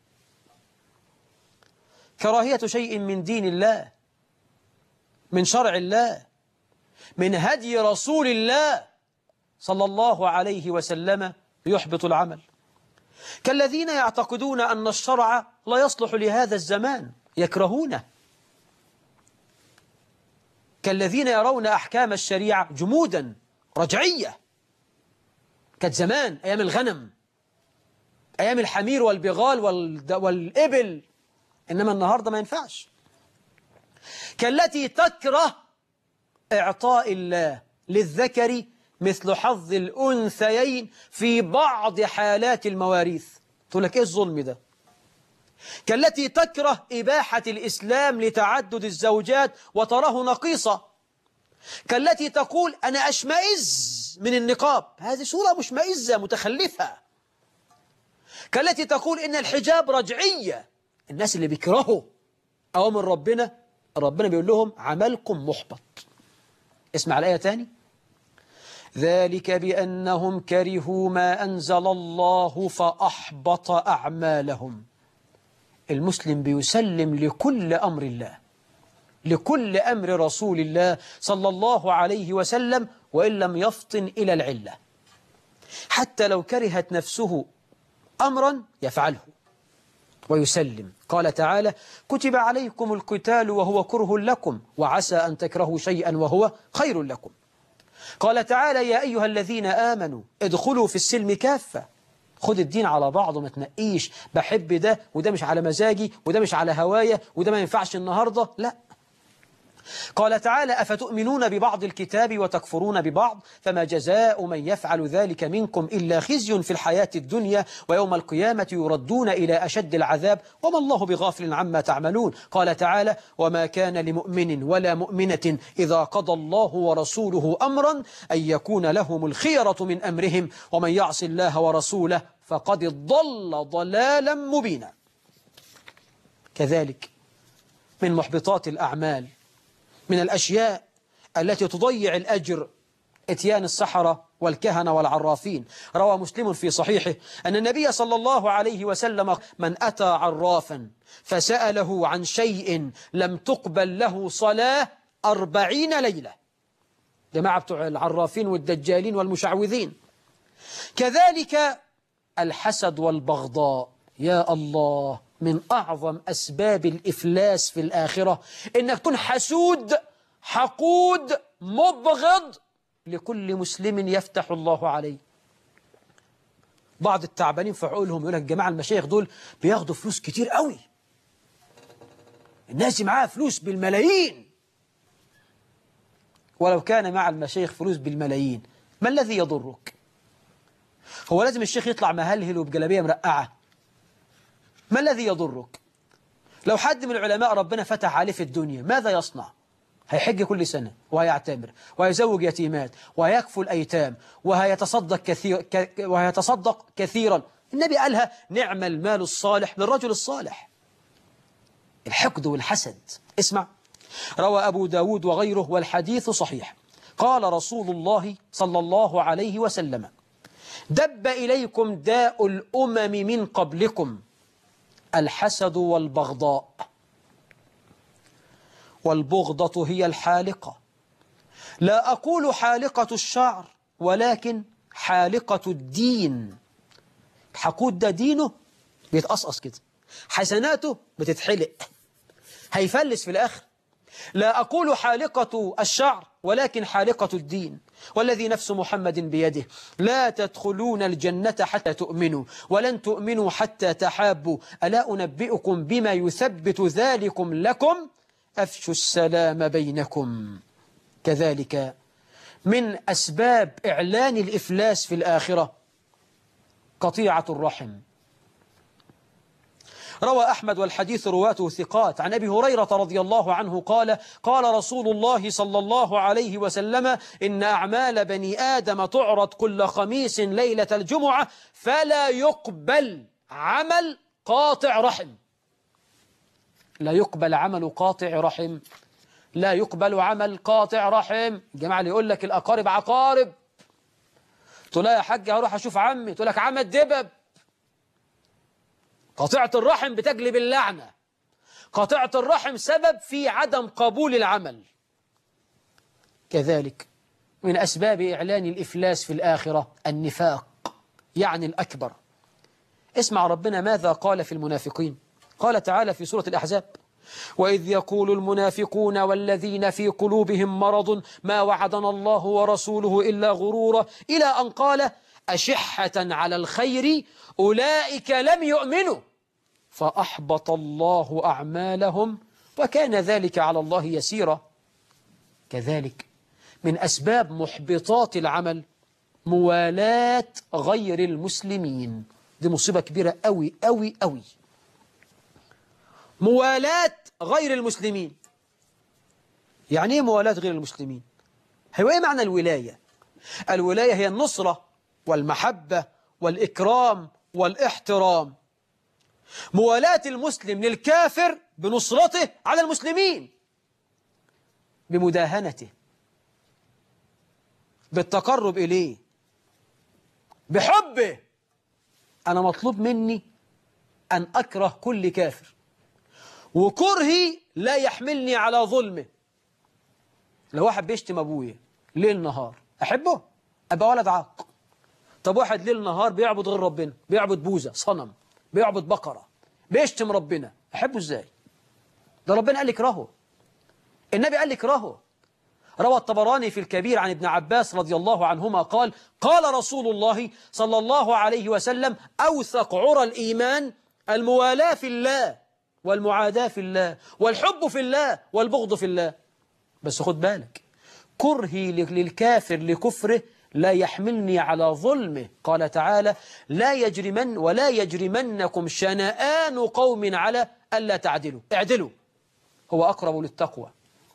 كراهية شيء من دين الله، من شرع الله، من هدي رسول الله صلى الله عليه وسلم يحبط العمل. كالذين يعتقدون أن الشرع لا يصلح لهذا الزمان يكرهونه، كالذين يرون أحكام الشريعة جمودا رجعية، كانت زمان أيام الغنم، أيام الحمير والبغال والإبل، إنما النهاردة ما ينفعش. كالتي تكره إعطاء الله للذكر مثل حظ الأنثيين في بعض حالات المواريث. تقول لك إيه الظلم ده؟ كالتي تكره إباحة الإسلام لتعدد الزوجات وتراه نقيصة. كالتي تقول أنا أشمئز من النقاب، هذه صورة مشمئزة متخلفة. كالتي تقول إن الحجاب رجعية. الناس اللي بيكرهوا أوامر ربنا، ربنا بيقول لهم عملكم محبط. اسمع الآية تاني: ذلك بأنهم كرهوا ما أنزل الله فأحبط أعمالهم. المسلم بيسلم لكل أمر الله، لكل أمر رسول الله صلى الله عليه وسلم، وإن لم يفطن إلى العلة. حتى لو كرهت نفسه أمرا يفعله ويسلم. قال تعالى: كتب عليكم القتال وهو كره لكم وعسى أن تكرهوا شيئا وهو خير لكم. قال تعالى: يا أيها الذين آمنوا ادخلوا في السلم كافة. خد الدين على بعضه، ما تنقيش بحب ده وده مش على مزاجي وده مش على هواية وده ما ينفعش النهاردة، لا. قال تعالى: أفتؤمنون ببعض الكتاب وتكفرون ببعض فما جزاء من يفعل ذلك منكم إلا خزي في الحياة الدنيا ويوم القيامة يردون إلى أشد العذاب وما الله بغافل عما تعملون. قال تعالى: وما كان لمؤمن ولا مؤمنة إذا قضى الله ورسوله أمرا أن يكون لهم الخيرة من أمرهم ومن يعص الله ورسوله فقد ضل ضلالا مبينا. كذلك من محبطات الأعمال، من الأشياء التي تضيع الأجر، اتيان السحرة والكهنة والعرافين. روى مسلم في صحيحه أن النبي صلى الله عليه وسلم: من أتى عرافا فسأله عن شيء لم تقبل له صلاة أربعين ليلة. جماعة بتوع العرافين والدجالين والمشعوذين. كذلك الحسد والبغضاء. يا الله، من أعظم أسباب الإفلاس في الآخرة إنك تكون حسود حقود مبغض لكل مسلم يفتح الله عليه. بعض التعبانين في عقولهم يقول لك الجماعة المشايخ دول بياخدوا فلوس كتير قوي، الناس معاها فلوس بالملايين. ولو كان مع المشايخ فلوس بالملايين ما الذي يضرك؟ هو لازم الشيخ يطلع مهلهل وبجلابية مرقعة؟ ما الذي يضرك؟ لو حد من العلماء ربنا فتح عليه في الدنيا ماذا يصنع؟ هيحج كل سنة وهيعتمر وهيزوج يتيمات وهيكفل الأيتام وهيتصدق كثير وهيتصدق كثيرا. النبي قالها: نعم المال الصالح للرجل الصالح. الحقد والحسد. اسمع، روى أبو داود وغيره والحديث صحيح. قال رسول الله صلى الله عليه وسلم: دب إليكم داء الأمم من قبلكم الحسد والبغضاء. والبغضة هي الحالقة، لا أقول حالقة الشعر ولكن حالقة الدين. الحقود ده دينه بيتقصقص كده، حسناته بتتحلق، هيفلس في الآخر. لا أقول حالقة الشعر ولكن حالقة الدين. والذي نفس محمد بيده لا تدخلون الجنة حتى تؤمنوا ولن تؤمنوا حتى تحابوا ألا أنبئكم بما يثبت ذلكم لكم أفشوا السلام بينكم. كذلك من أسباب إعلان الإفلاس في الآخرة قطيعة الرحم. روى أحمد والحديث رواته ثقات عن أبي هريرة رضي الله عنه قال قال رسول الله صلى الله عليه وسلم إن أعمال بني آدم تعرض كل خميس ليلة الجمعة فلا يقبل عمل قاطع رحم. لا يقبل عمل قاطع رحم. لا يقبل عمل قاطع رحم. الجماعة اللي يقول لك الأقارب عقارب، تقول لا يا حاج هروح أشوف عمي، تقول لك عم الدبب. قاطعة الرحم بتجلب اللعنة. قاطعة الرحم سبب في عدم قبول العمل. كذلك من أسباب إعلان الإفلاس في الآخرة النفاق، يعني الأكبر. اسمع ربنا ماذا قال في المنافقين. قال تعالى في سورة الأحزاب: وإذ يقول المنافقون والذين في قلوبهم مرض ما وعدنا الله ورسوله إلا غرورا، إلى أن قال: أشحة على الخير أولئك لم يؤمنوا فأحبط الله أعمالهم وكان ذلك على الله يسيرا. كذلك من أسباب محبطات العمل موالاة غير المسلمين. دي مصيبة كبيرة أوي أوي أوي. موالاة غير المسلمين. يعني إيه موالاة غير المسلمين؟ هو إيه معنى الولاية؟ الولاية هي النصرة والمحبة والإكرام والاحترام. موالاة المسلم للكافر بنصرته على المسلمين، بمداهنته، بالتقرب إليه، بحبه. أنا مطلوب مني أن أكره كل كافر، وكرهي لا يحملني على ظلمه. لو واحد بيشتم أبويا ليل نهار أحبه؟ أبقى ولد عاق. طب واحد ليل نهار بيعبد غير ربنا، بيعبد بوزة صنم، بيعبد بقرة، بيشتم ربنا، أحبه إزاي؟ ده ربنا قال لك اكرهه، النبي قال لك اكرهه. روى الطبراني في الكبير عن ابن عباس رضي الله عنهما قال: قال رسول الله صلى الله عليه وسلم: أوثق عرى الإيمان الموالاة في الله والمعاداة في الله والحب في الله والبغض في الله. بس خد بالك، كرهي للكافر لكفره لا يحملني على ظلمه. قال تعالى: لا يجرمن ولا يجرمنكم شنآن قوم على ألا تعدلوا، اعدلوا هو أقرب للتقوى.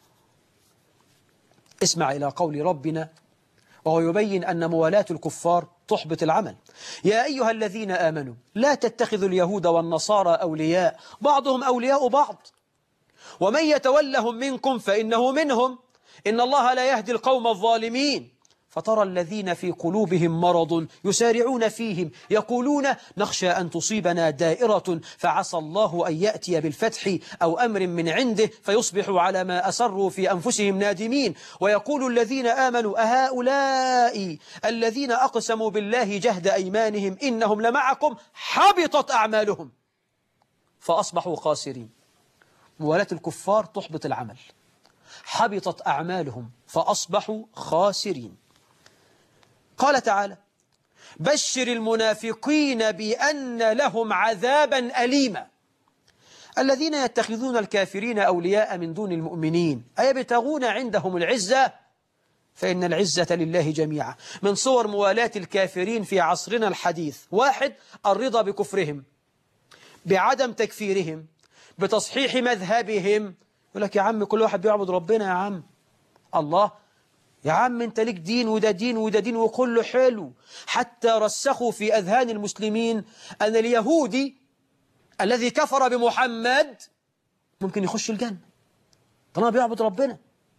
اسمع إلى قول ربنا وهو يبين أن موالاة الكفار تحبط العمل. يا أيها الذين آمنوا لا تتخذوا اليهود والنصارى أولياء بعضهم أولياء بعض ومن يتولهم منكم فإنه منهم إن الله لا يهدي القوم الظالمين. فترى الذين في قلوبهم مرض يسارعون فيهم يقولون نخشى أن تصيبنا دائرة فعسى الله أن يأتي بالفتح أو أمر من عنده فيصبحوا على ما أسروا في أنفسهم نادمين. ويقول الذين آمنوا أهؤلاء الذين أقسموا بالله جهد أيمانهم إنهم لمعكم حبطت أعمالهم فأصبحوا خاسرين. موالاة الكفار تحبط العمل. حبطت أعمالهم فأصبحوا خاسرين. قال تعالى: بشر المنافقين بأن لهم عذابا أليما. الذين يتخذون الكافرين أولياء من دون المؤمنين أيبتغون عندهم العزة فإن العزة لله جميعا. من صور موالاة الكافرين في عصرنا الحديث: واحد، الرضا بكفرهم، بعدم تكفيرهم، بتصحيح مذهبهم. يقول لك يا عم كل واحد بيعبد ربنا، يا عم الله، يا عم انت ليك دين وده دين وده دين وكله حلو. حتى رسخوا في أذهان المسلمين أن اليهودي الذي كفر بمحمد ممكن يخش الجنة طالما بيعبد ربنا.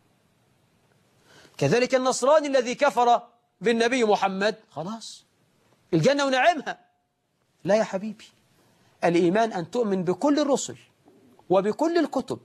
كذلك النصراني الذي كفر بالنبي محمد خلاص الجنة ونعمها. لا يا حبيبي، الإيمان أن تؤمن بكل الرسل وبكل الكتب،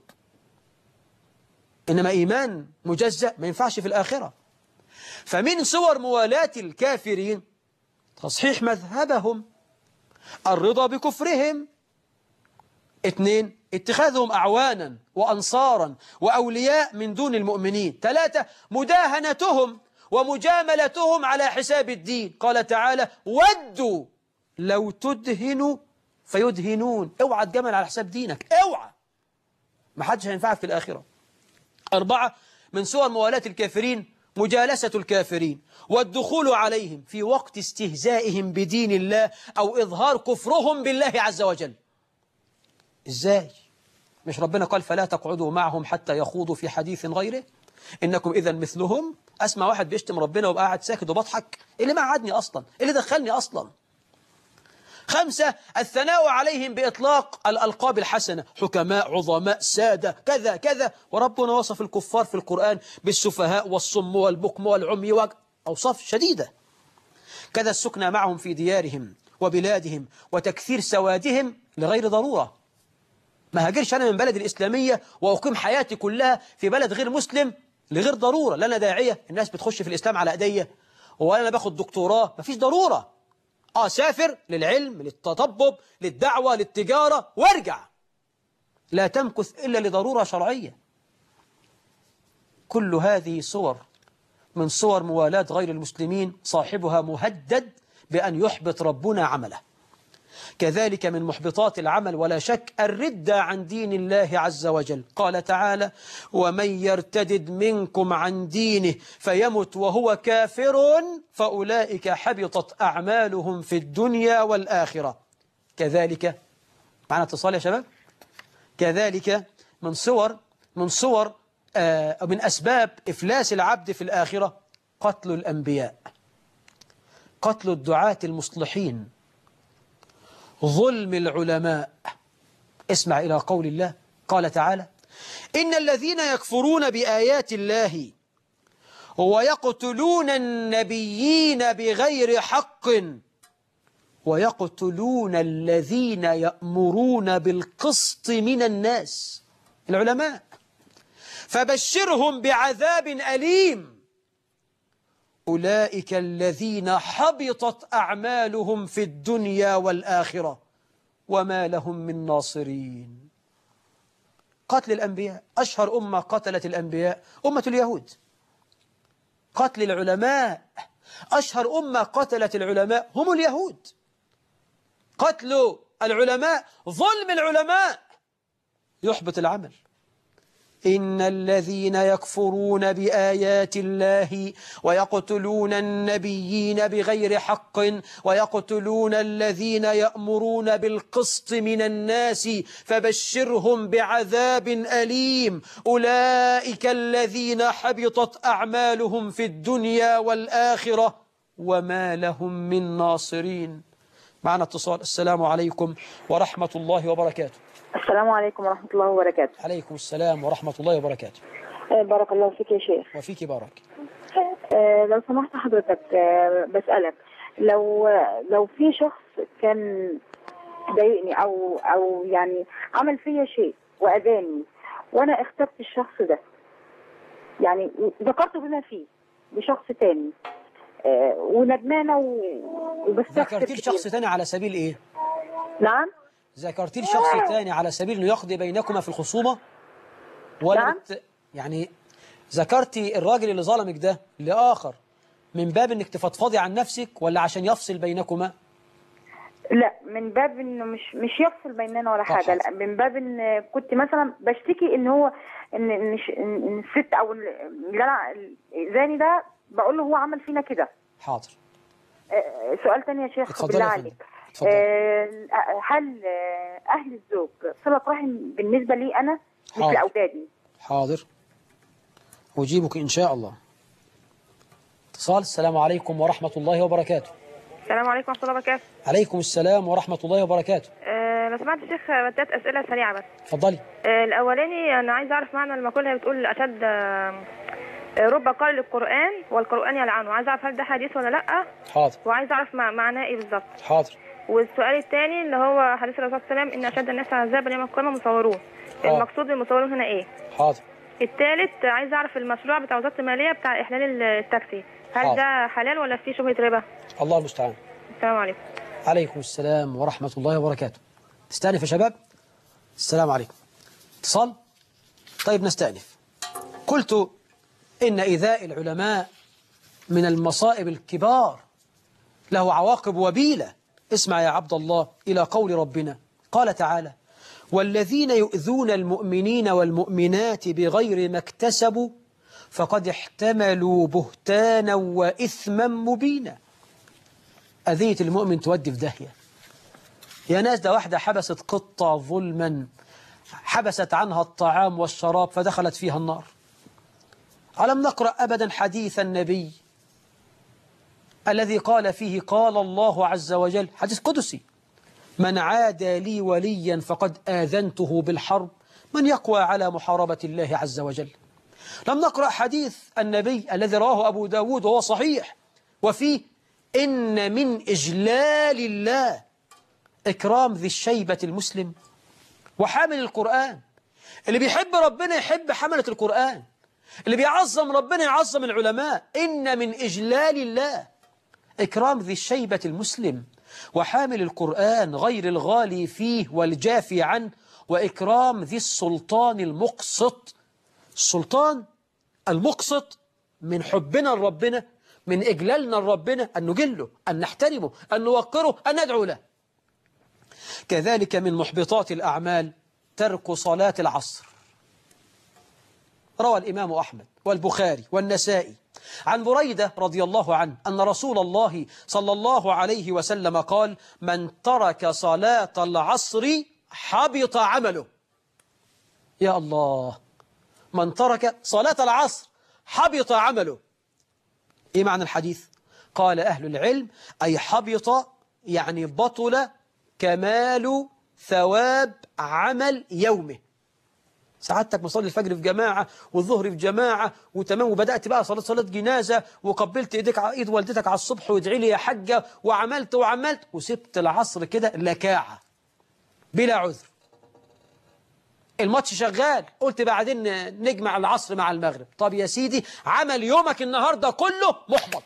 إنما إيمان مجزأ ما ينفعش في الآخرة. فمن صور موالاة الكافرين تصحيح مذهبهم، الرضا بكفرهم. اثنين، اتخاذهم أعوانا وأنصارا وأولياء من دون المؤمنين. ثلاثة، مداهنتهم ومجاملتهم على حساب الدين. قال تعالى: ودوا لو تدهنوا فيدهنون. اوعى تجامل على حساب دينك، اوعى، ما حدش هينفعك في الآخرة. أربعة، من صور موالاة الكافرين مجالسة الكافرين والدخول عليهم في وقت استهزائهم بدين الله أو إظهار كفرهم بالله عز وجل. إزاي؟ مش ربنا قال فلا تقعدوا معهم حتى يخوضوا في حديث غيره إنكم إذا مثلهم؟ أسمع واحد بيشتم ربنا وبقى قاعد ساكت وبضحك، إيه اللي مقعدني أصلا؟ إيه اللي دخلني أصلا؟ خمسة، الثناء عليهم بإطلاق الألقاب الحسنة، حكماء، عظماء، سادة، كذا كذا، وربنا وصف الكفار في القرآن بالسفهاء والصم والبكم والعمي وج... أوصاف شديدة. كذا السكنى معهم في ديارهم وبلادهم وتكثير سوادهم لغير ضرورة. ما هاجرش أنا من بلد الإسلامية وأقيم حياتي كلها في بلد غير مسلم لغير ضرورة. لا أنا داعية الناس بتخش في الإسلام على أيديا، ولا أنا باخد دكتوراه، مفيش ضرورة. آه سافر للعلم، للتطبب، للدعوة، للتجارة وارجع. لا تمكث إلا لضرورة شرعية. كل هذه صور من صور موالاة غير المسلمين صاحبها مهدد بأن يحبط ربنا عمله. كذلك من محبطات العمل ولا شك الردة عن دين الله عز وجل. قال تعالى: ومن يرتدد منكم عن دينه فيمت وهو كافر فأولئك حبطت أعمالهم في الدنيا والآخرة. كذلك معنا اتصال يا شباب. كذلك من صور من صور آه من أسباب إفلاس العبد في الآخرة قتل الأنبياء، قتل الدعاة المصلحين، ظلم العلماء. اسمع إلى قول الله، قال تعالى: إن الذين يكفرون بآيات الله ويقتلون النبيين بغير حق ويقتلون الذين يأمرون بالقسط من الناس، العلماء، فبشرهم بعذاب أليم. أولئك الذين حبطت أعمالهم في الدنيا والآخرة وما لهم من ناصرين. قتل الأنبياء، أشهر أمة قتلت الأنبياء أمة اليهود. قتل العلماء، أشهر أمة قتلت العلماء هم اليهود. قتل العلماء، ظلم العلماء يحبط العمل. إن الذين يكفرون بآيات الله ويقتلون النبيين بغير حق ويقتلون الذين يأمرون بالقسط من الناس فبشرهم بعذاب أليم. أولئك الذين حبطت أعمالهم في الدنيا والآخرة وما لهم من ناصرين. معنا اتصال. السلام عليكم ورحمة الله وبركاته. السلام عليكم ورحمة الله وبركاته. عليكم السلام ورحمة الله وبركاته. آه بارك الله فيك يا شيخ. وفيك بارك. آه لو سمحت حضرتك، آه بسألك، لو لو في شخص كان ضايقني أو أو يعني عمل فيا شيء وأذاني وأنا اخترت الشخص ده، يعني ذكرت بما فيه لشخص تاني، آه وندمانة وبستغفر. ذكرتي لشخص تاني على سبيل إيه؟ نعم؟ ذكرتي لشخص تاني على سبيل انه يقضي بينكما في الخصومة؟ ولا نعم؟ بت... يعني ذكرتي الراجل اللي ظلمك ده لآخر من باب انك تفضفضي عن نفسك ولا عشان يفصل بينكما؟ لا، من باب انه مش مش يفصل بيننا ولا حاجه، لا، من باب ان كنت مثلا بشتكي ان هو ان ان ان الست او اللي انا اذاني ده بقول له هو عمل فينا كده. حاضر. آه سؤال تاني يا شيخ بالله عليك. آه هل اهل الزوج صلة رحم بالنسبه لي انا مش لاولادي؟ حاضر، اجيبك ان شاء الله. اتصال. السلام عليكم ورحمه الله وبركاته. السلام عليكم ورحمة الله وبركاته. عليكم السلام ورحمة الله وبركاته. أه لو سمعت الشيخ ثلاث أسئلة سريعة بس. اتفضلي. أه الأولاني أنا عايز أعرف معنى المقولة اللي بتقول أشد أه رب قال للقرآن والقرآن يلعنه، عايز أعرف هل ده حديث ولا لأ؟ حاضر. وعايز أعرف معناه إيه بالظبط. حاضر. والسؤال الثاني اللي هو حديث الرسول صلى الله عليه وسلم إن أشد الناس عذابا يوم القيامة مصورون. المقصود بالمصورون هنا إيه؟ حاضر. الثالث عايز أعرف المشروع بتاع وزارة المالية بتاع إحلال التاكسي، هل حاضر. ده حلال ولا فيه شبهة ربا؟ الله المستعان. السلام عليكم. عليكم السلام ورحمة الله وبركاته. تستأنف يا شباب؟ السلام عليكم. اتصال؟ طيب نستأنف. قلت إن إيذاء العلماء من المصائب الكبار، له عواقب وبيلة. اسمع يا عبد الله إلى قول ربنا، قال تعالى: والذين يؤذون المؤمنين والمؤمنات بغير ما اكتسبوا فقد احتملوا بهتانا وإثما مبينا. أذية المؤمن تودي في داهية، يا ناس ده واحدة حبست قطة ظلما، حبست عنها الطعام والشراب فدخلت فيها النار. ألم نقرأ أبدا حديث النبي الذي قال فيه قال الله عز وجل، حديث قدسي: من عادى لي وليا فقد آذنته بالحرب، من يقوى على محاربة الله عز وجل. لم نقرأ حديث النبي الذي رواه أبو داود وهو صحيح وفيه إن من إجلال الله إكرام ذي الشيبة المسلم وحامل القرآن. اللي بيحب ربنا يحب حملة القرآن، اللي بيعظم ربنا يعظم العلماء. إن من إجلال الله إكرام ذي الشيبة المسلم وحامل القرآن غير الغالي فيه والجافي عنه، وإكرام ذي السلطان المقسط. السلطان المقسط من حبنا لربنا، من إجلالنا لربنا، أن نجله، أن نحترمه، أن نوقره، أن ندعو له. كذلك من محبطات الأعمال ترك صلاة العصر. روى الإمام أحمد والبخاري والنسائي عن بريدة رضي الله عنه أن رسول الله صلى الله عليه وسلم قال: من ترك صلاة العصر حبط عمله. يا الله، من ترك صلاة العصر حبط عمله. إيه معنى الحديث؟ قال أهل العلم: أي حبط يعني بطل كمال ثواب عمل يومه. سعادتك مصلي الفجر في جماعة والظهر في جماعة وتمام، وبدأت بقى صلاة صلاة جنازة وقبلت ايدك على ايد والدتك على الصبح وادعي لي يا حجة وعملت وعملت، وسبت العصر كده لكاعة بلا عذر. الماتش شغال، قلت بعدين نجمع العصر مع المغرب. طب يا سيدي، عمل يومك النهاردة كله محبط.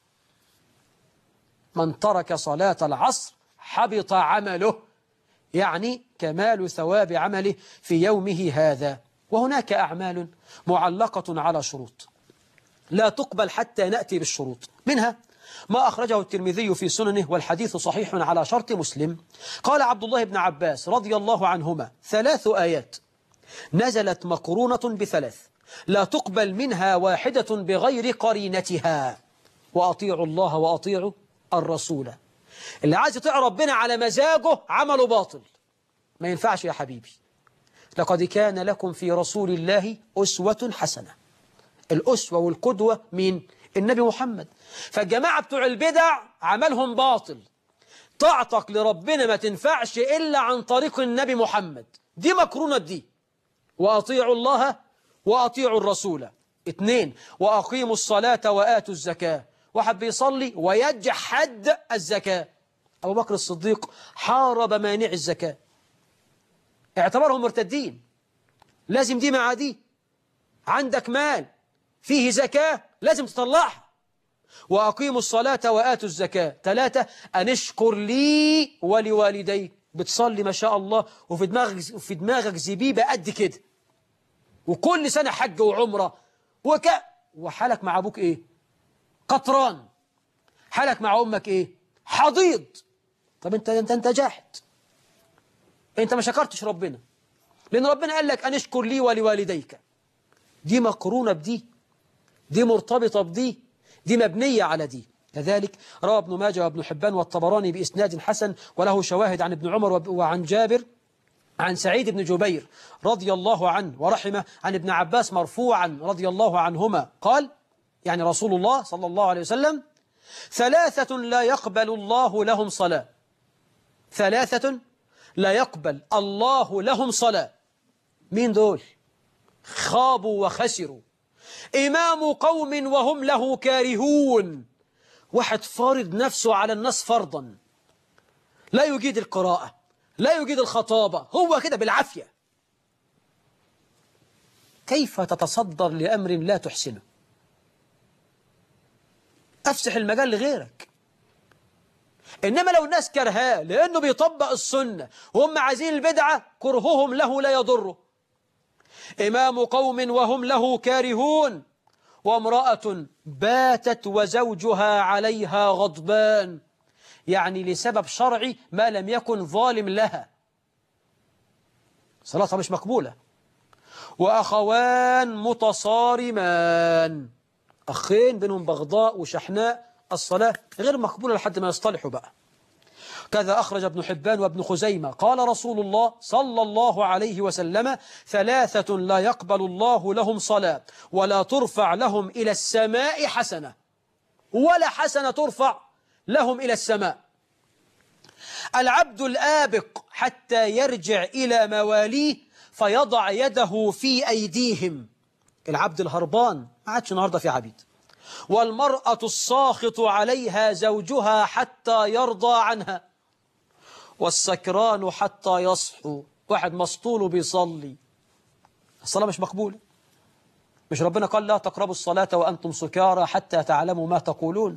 من ترك صلاة العصر حبط عمله، يعني كمال ثواب عمله في يومه هذا. وهناك أعمال معلقة على شروط لا تقبل حتى نأتي بالشروط. منها ما أخرجه الترمذي في سننه والحديث صحيح على شرط مسلم. قال عبد الله بن عباس رضي الله عنهما: ثلاث آيات نزلت مقرونة بثلاث لا تقبل منها واحدة بغير قرينتها: وأطيعوا الله وأطيعوا الرسول. اللي عايز يطيع ربنا على مزاجه عمله باطل، ما ينفعش يا حبيبي. لقد كان لكم في رسول الله أسوة حسنة. الأسوة والقدوة مين؟ النبي محمد. فالجماعة بتوع البدع عملهم باطل. طاعتك لربنا ما تنفعش إلا عن طريق النبي محمد. دي مقرونة دي. وأطيعوا الله وأطيعوا الرسول. اثنين، وأقيموا الصلاة وآتوا الزكاة. واحد بيصلي ويجحد الزكاة. أبو بكر الصديق حارب مانع الزكاة، اعتبرهم مرتدين. لازم دي مع دي. عندك مال فيه زكاة لازم تطلعها. وأقيموا الصلاة وآتوا الزكاة. ثلاثة، أن اشكر لي ولوالديك. بتصلي ما شاء الله وفي دماغك في دماغك زبيبة قد كده، وكل سنة حج وعمرة وك وحالك مع أبوك إيه؟ قطران. حالك مع أمك إيه؟ حضيض. طب أنت أنت أنت جاحد، أنت ما شكرتش ربنا، لأن ربنا قال لك أن اشكر لي ولوالديك. دي مقرونة بدي، دي مرتبطة بدي، دي مبنية على دي. كذلك روى ابن ماجه وابن حبان والطبراني بإسناد حسن وله شواهد عن ابن عمر وعن جابر عن سعيد بن جبير رضي الله عنه ورحمه عن ابن عباس مرفوعا رضي الله عنهما قال، يعني رسول الله صلى الله عليه وسلم: ثلاثة لا يقبل الله لهم صلاة. ثلاثة لا يقبل الله لهم صلاة. مين دول؟ خابوا وخسروا. إمام قوم وهم له كارهون. واحد فارض نفسه على الناس فرضا، لا يجيد القراءة، لا يجيد الخطابة، هو كده بالعافية. كيف تتصدر لأمر لا تحسنه؟ أفسح المجال لغيرك. إنما لو الناس كرهاه لأنه بيطبق السنة وهم عايزين البدعة، كرههم له لا يضره. إمام قوم وهم له كارهون، وامرأة باتت وزوجها عليها غضبان، يعني لسبب شرعي ما لم يكن ظالم لها، صلاتها مش مقبولة. وأخوان متصارمان، أخين بينهم بغضاء وشحناء، الصلاة غير مقبولة لحد ما يصطلحوا بقى. كذا أخرج ابن حبان وابن خزيمة قال رسول الله صلى الله عليه وسلم ثلاثة لا يقبل الله لهم صلاة ولا ترفع لهم إلى السماء حسنة، ولا حسنة ترفع لهم إلى السماء: العبد الآبق حتى يرجع إلى مواليه فيضع يده في أيديهم، العبد الهربان ما عادش النهارده في عبيد، والمرأة الساخط عليها زوجها حتى يرضى عنها، والسكران حتى يصحو، واحد مسطول بيصلي الصلاة مش مقبولة. مش ربنا قال لا تقربوا الصلاة وأنتم سكارى حتى تعلموا ما تقولون؟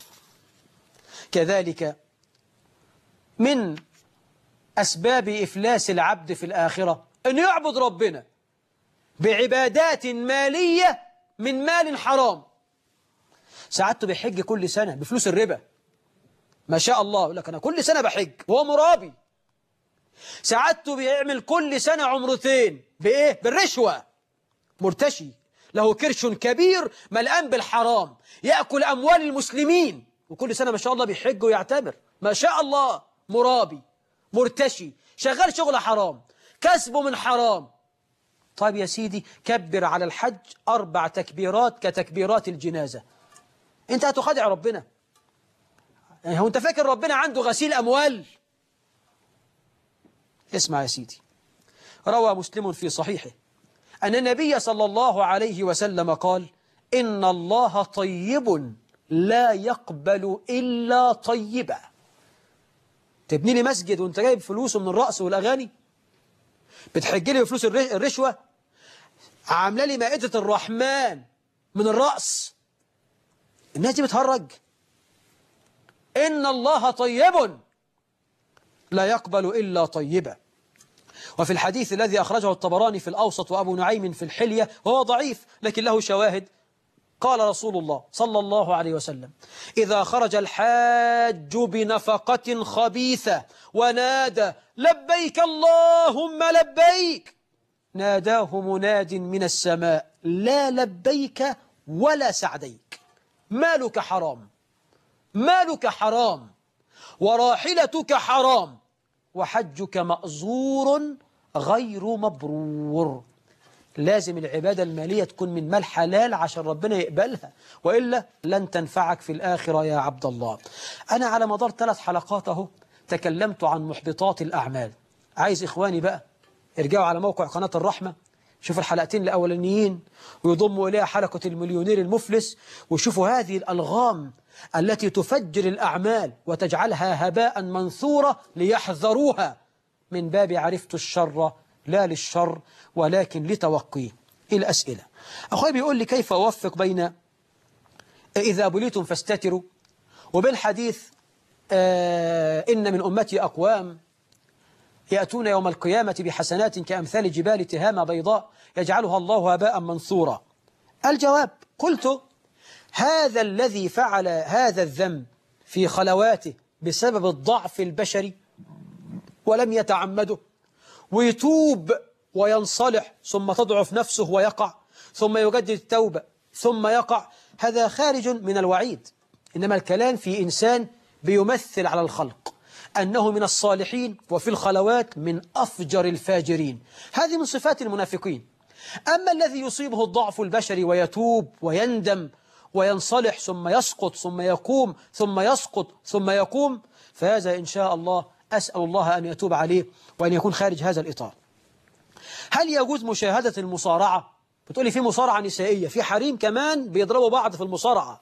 كذلك من أسباب إفلاس العبد في الآخرة أن يعبد ربنا بعبادات مالية من مال حرام. سعادته بيحج كل سنة بفلوس الربا، ما شاء الله، يقول لك أنا كل سنة بحج وهو مرابي. سعادته بيعمل كل سنة عمرتين بإيه؟ بالرشوة، مرتشي له كرش كبير ملآن بالحرام يأكل أموال المسلمين، وكل سنة ما شاء الله بيحج ويعتبر، ما شاء الله، مرابي مرتشي شغال شغل حرام، كسبه من حرام. طيب يا سيدي كبر على الحج أربع تكبيرات كتكبيرات الجنازة، أنت هتخدع ربنا؟ يعني هو أنت فاكر ربنا عنده غسيل أموال؟ اسمع يا سيدي، روى مسلم في صحيحه أن النبي صلى الله عليه وسلم قال: إن الله طيب لا يقبل إلا طيبا. تبني لي مسجد وانت جايب فلوسه من الرأس والأغاني؟ بتحج لي بفلوس الرشوة؟ عامله لي مائدة الرحمن من الرأس؟ الناس دي بتهرج. إن الله طيب لا يقبل إلا طيبا. وفي الحديث الذي أخرجه الطبراني في الأوسط وأبو نعيم في الحلية وهو ضعيف لكن له شواهد، قال رسول الله صلى الله عليه وسلم: إذا خرج الحاج بنفقة خبيثة ونادى لبيك اللهم لبيك، ناداه مناد من السماء: لا لبيك ولا سعديك، مالك حرام، مالك حرام، وراحلتك حرام، وحجك مأزور غير مبرور. لازم العبادة المالية تكون من مال حلال عشان ربنا يقبلها، وإلا لن تنفعك في الآخرة يا عبد الله. أنا على مدار ثلاث حلقات اهو تكلمت عن محبطات الأعمال. عايز إخواني بقى ارجعوا على موقع قناة الرحمة، شوفوا الحلقتين الأولانيين ويضموا إليها حلقة المليونير المفلس، وشوفوا هذه الألغام التي تفجر الأعمال وتجعلها هباء منثورا ليحذروها من باب عرفت الشر لا للشر ولكن لتوقيه. الأسئلة. أخوي بيقول لي كيف أوفق بين إذا بليتم فاستتروا وبين حديث آه إن من أمتي أقوام يأتون يوم القيامة بحسنات كأمثال جبال تهامة بيضاء يجعلها الله هباء منثورا. الجواب: قلت هذا الذي فعل هذا الذنب في خلواته بسبب الضعف البشري ولم يتعمده ويتوب وينصلح ثم تضعف نفسه ويقع ثم يجدد التوبة ثم يقع، هذا خارج من الوعيد. إنما الكلام في إنسان بيمثل على الخلق أنه من الصالحين وفي الخلوات من أفجر الفاجرين، هذه من صفات المنافقين. أما الذي يصيبه الضعف البشري ويتوب ويندم وينصلح ثم يسقط ثم يقوم ثم يسقط ثم يقوم، فهذا إن شاء الله أسأل الله أن يتوب عليه وأن يكون خارج هذا الإطار. هل يجوز مشاهدة المصارعة؟ بتقولي في مصارعة نسائية، في حريم كمان بيضربوا بعض في المصارعة.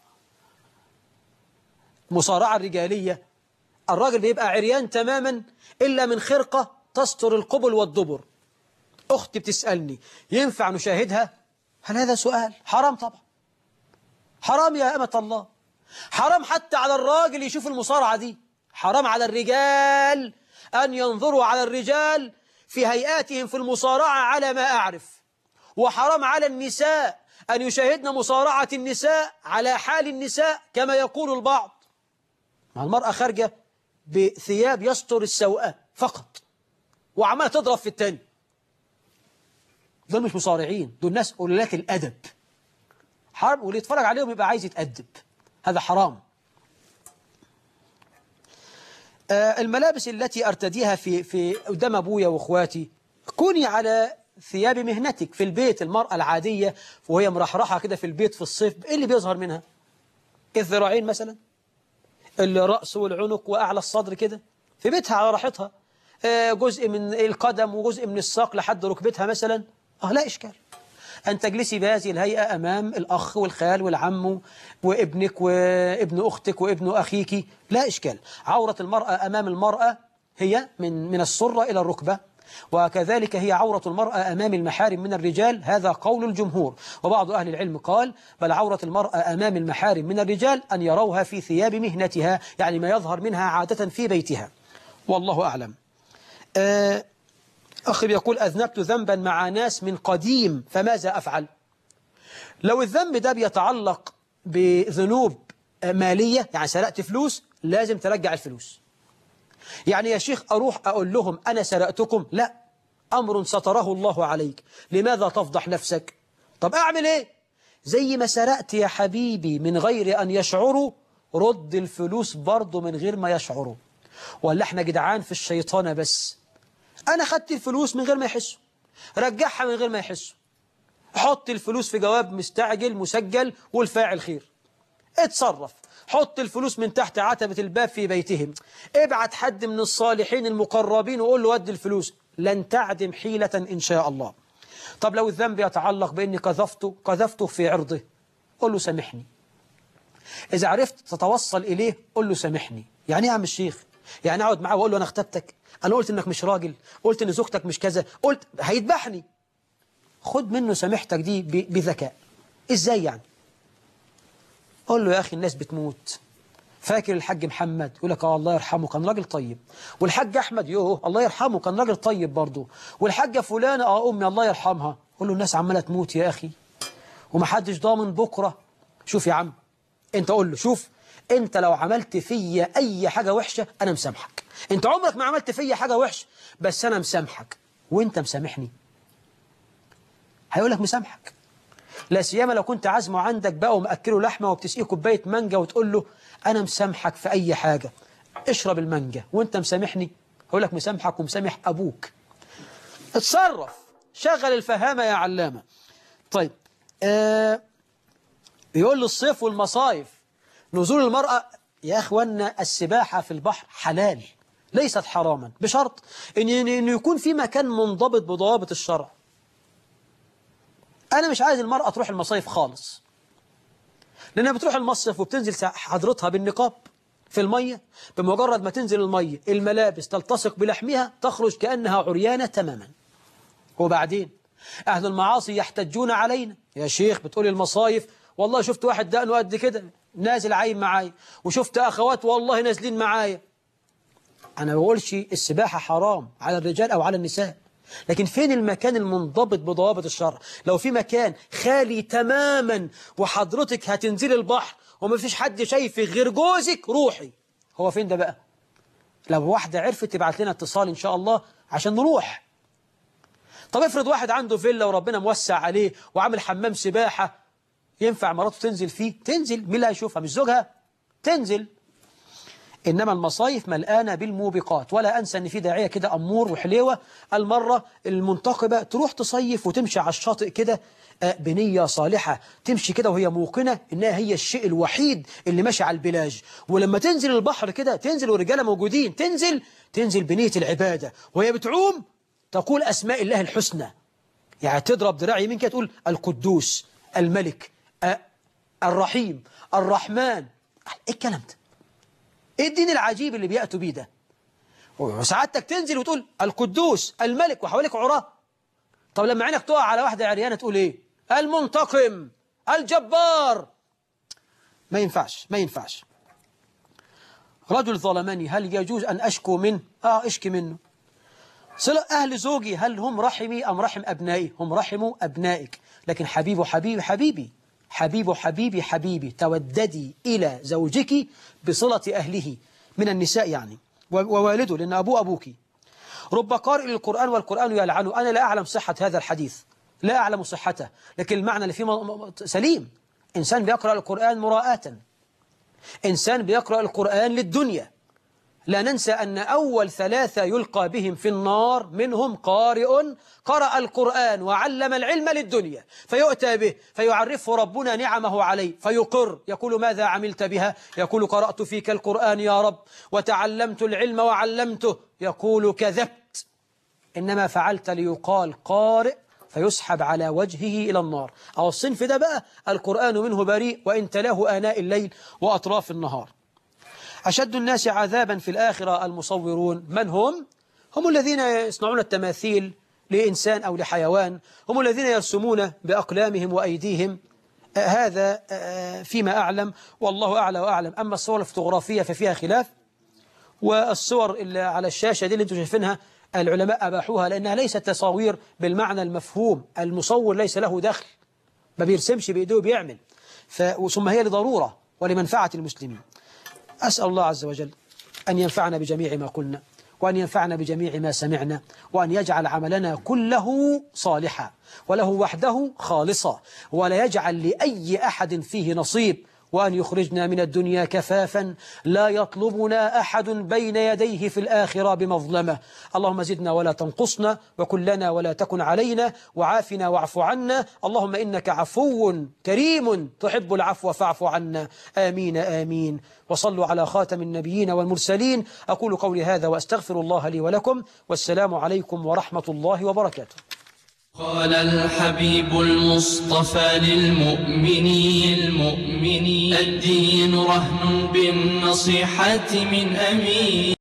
مصارعة الرجالية الراجل بيبقى عريان تماما إلا من خرقة تستر القبل والدبر. أختي بتسألني ينفع نشاهدها؟ هل هذا سؤال؟ حرام طبعا، حرام يا أمة الله، حرام حتى على الراجل يشوف المصارعة دي، حرام على الرجال أن ينظروا على الرجال في هيئاتهم في المصارعة على ما أعرف، وحرام على النساء أن يشاهدن مصارعة النساء على حال النساء كما يقول البعض. مع المرأة خارجة بثياب يستر السوءة فقط وعمالة تضرب في التاني، دول مش مصارعين، دول ناس قلالات الأدب، حرام، واللي يتفرج عليهم يبقى عايز يتأدب، هذا حرام. آه الملابس التي أرتديها في في قدام أبويا وأخواتي كوني على ثياب مهنتك في البيت. المرأة العادية وهي مرحرحة كده في البيت في الصيف إيه اللي بيظهر منها؟ الذراعين مثلا، الرأس والعنق وأعلى الصدر كده في بيتها على راحتها، آه جزء من القدم وجزء من الساق لحد ركبتها مثلا، آه لا إشكال أن تجلسي بهذه الهيئة أمام الأخ والخال والعم وابنك وابن أختك وابن أخيك، لا إشكال. عورة المرأة أمام المرأة هي من من السرة إلى الركبة، وكذلك هي عورة المرأة أمام المحارم من الرجال، هذا قول الجمهور. وبعض أهل العلم قال بل عورة المرأة أمام المحارم من الرجال أن يروها في ثياب مهنتها، يعني ما يظهر منها عادة في بيتها، والله أعلم. أه أخي يقول أذنبت ذنبا مع ناس من قديم فماذا أفعل؟ لو الذنب ده بيتعلق بذنوب مالية، يعني سرقت فلوس، لازم ترجع الفلوس. يعني يا شيخ أروح أقول لهم أنا سرقتكم؟ لا، أمر ستره الله عليك، لماذا تفضح نفسك؟ طب أعمل إيه؟ زي ما سرقت يا حبيبي من غير أن يشعروا، رد الفلوس برضو من غير ما يشعروا. ولا احنا جدعان في الشيطانة بس؟ أنا خدت الفلوس من غير ما يحسوا، رجعها من غير ما يحسوا. حط الفلوس في جواب مستعجل مسجل والفاعل خير. اتصرف، حط الفلوس من تحت عتبة الباب في بيتهم، ابعت حد من الصالحين المقربين وقول له ودي الفلوس، لن تعدم حيلة إن شاء الله. طب لو الذنب يتعلق بإني قذفته قذفته في عرضه، قل له سامحني. إذا عرفت تتوصل إليه قل له سامحني. يعني إيه يا عم الشيخ؟ يعني أقعد معاه وأقول له أنا اختبتك، أنا قلت إنك مش راجل، قلت إن زوجتك مش كذا، قلت هيذبحني. خد منه سامحتك دي بذكاء. إزاي يعني؟ قول له يا أخي الناس بتموت، فاكر الحاج محمد؟ يقول لك اه الله يرحمه كان راجل طيب، والحاج أحمد يوه الله يرحمه كان راجل طيب برضه، والحاجة فلانة اه أمي الله يرحمها. قول له الناس عمالة تموت يا أخي ومحدش ضامن بكرة. شوف يا عم أنت قول له شوف أنت لو عملت فيا أي حاجة وحشة أنا مسامحك، أنت عمرك ما عملت فيا حاجة وحشة بس أنا مسامحك وأنت مسامحني. هيقول لك مسامحك، لا سيما لو كنت عازمه عندك بقى ومأكله لحمة وبتسقيه كوباية مانجا وتقول له أنا مسامحك في أي حاجة، اشرب المانجا وأنت مسامحني. هقول لك مسامحك ومسامح أبوك. اتصرف، شغل الفهامة يا علامة. طيب آه يقول له الصيف والمصايف نزول المرأة. يا أخوانا السباحة في البحر حلال ليست حراما، بشرط إن إنه يكون في مكان منضبط بضوابط الشرع. أنا مش عايز المرأة تروح المصايف خالص، لأنها بتروح المصيف وبتنزل حضرتها بالنقاب في المية، بمجرد ما تنزل المية الملابس تلتصق بلحمها تخرج كأنها عريانة تماما. وبعدين أهل المعاصي يحتجون علينا، يا شيخ بتقولي المصايف، والله شفت واحد دقنه قد كده نازل عايم معايا، وشفت أخوات والله نازلين معايا. أنا ما بقولش السباحة حرام على الرجال أو على النساء، لكن فين المكان المنضبط بضوابط الشرع؟ لو في مكان خالي تماما وحضرتك هتنزل البحر وما فيش حد شايفك غير جوزك، روحي. هو فين ده بقى؟ لو واحدة عرفت تبعت لنا اتصال إن شاء الله عشان نروح. طب افرض واحد عنده فيلا وربنا موسع عليه وعامل حمام سباحة، ينفع مراته تنزل فيه؟ تنزل، مين اللي هيشوفها؟ مش زوجها؟ تنزل. إنما المصايف ملآنة بالموبقات. ولا أنسى أن في داعية كده أمور وحليوة المرة المنتقبة تروح تصيف وتمشي على الشاطئ كده بنية صالحة، تمشي كده وهي موقنة إنها هي الشيء الوحيد اللي ماشي على البلاج، ولما تنزل البحر كده تنزل والرجالة موجودين، تنزل تنزل بنية العبادة، وهي بتعوم تقول أسماء الله الحسنى، يعني تضرب دراع يمين كده تقول القدوس الملك الرحيم الرحمن. إيه الكلام ده؟ ايه الدين العجيب اللي بيأتوا بيه ده؟ وسعادتك تنزل وتقول القدوس الملك وحواليك عراه. طب لما عينك تقع على واحدة عريانة تقول ايه؟ المنتقم الجبار. ما ينفعش ما ينفعش. رجل ظلمني هل يجوز أن أشكو منه؟ آه اشكي منه. صلة أهل زوجي هل هم رحمي أم رحم أبنائي؟ هم رحموا أبنائك، لكن حبيبه حبيبي حبيبي حبيبه حبيبي حبيبي توددي إلى زوجك بصلة أهله من النساء يعني ووالده، لأن أبوه أبوك. رب قارئ للقرآن والقرآن يلعنه. أنا لا أعلم صحة هذا الحديث، لا أعلم صحته، لكن المعنى اللي فيه سليم. إنسان بيقرأ القرآن مراءة، إنسان بيقرأ القرآن للدنيا، لا ننسى أن أول ثلاثة يلقى بهم في النار منهم قارئ قرأ القرآن وعلم العلم للدنيا، فيؤتى به فيعرفه ربنا نعمه عليه فيقر، يقول ماذا عملت بها؟ يقول قرأت فيك القرآن يا رب وتعلمت العلم وعلمته، يقول كذبت، إنما فعلت ليقال قارئ، فيسحب على وجهه إلى النار. أو الصنف ده بقى القرآن منه بريء وإن تلاه آناء الليل وأطراف النهار. أشد الناس عذابا في الآخرة المصورون. من هم؟ هم الذين يصنعون التماثيل لإنسان أو لحيوان، هم الذين يرسمون بأقلامهم وأيديهم. آه هذا آه فيما أعلم، والله أعلى وأعلم. أما الصور الفوتوغرافية ففيها خلاف، والصور اللي على الشاشة دي اللي انتم شايفينها العلماء أباحوها لأنها ليست تصاوير بالمعنى المفهوم. المصور ليس له دخل، ما بيرسمش بإيده بيعمل، ثم هي لضرورة ولمنفعة المسلمين. أسأل الله عز وجل أن ينفعنا بجميع ما قلنا، وأن ينفعنا بجميع ما سمعنا، وأن يجعل عملنا كله صالحا وله وحده خالصا، ولا يجعل لأي أحد فيه نصيب، وأن يخرجنا من الدنيا كفافا لا يطلبنا أحد بين يديه في الآخرة بمظلمة. اللهم زدنا ولا تنقصنا، وكن لنا ولا تكن علينا، وعافنا واعف عنا. اللهم إنك عفو كريم تحب العفو فاعف عنا. آمين آمين. وصلوا على خاتم النبيين والمرسلين. أقول قولي هذا وأستغفر الله لي ولكم، والسلام عليكم ورحمة الله وبركاته. قال الحبيب المصطفى للمؤمنين المؤمنين الدين رهن بالنصيحة من أمين.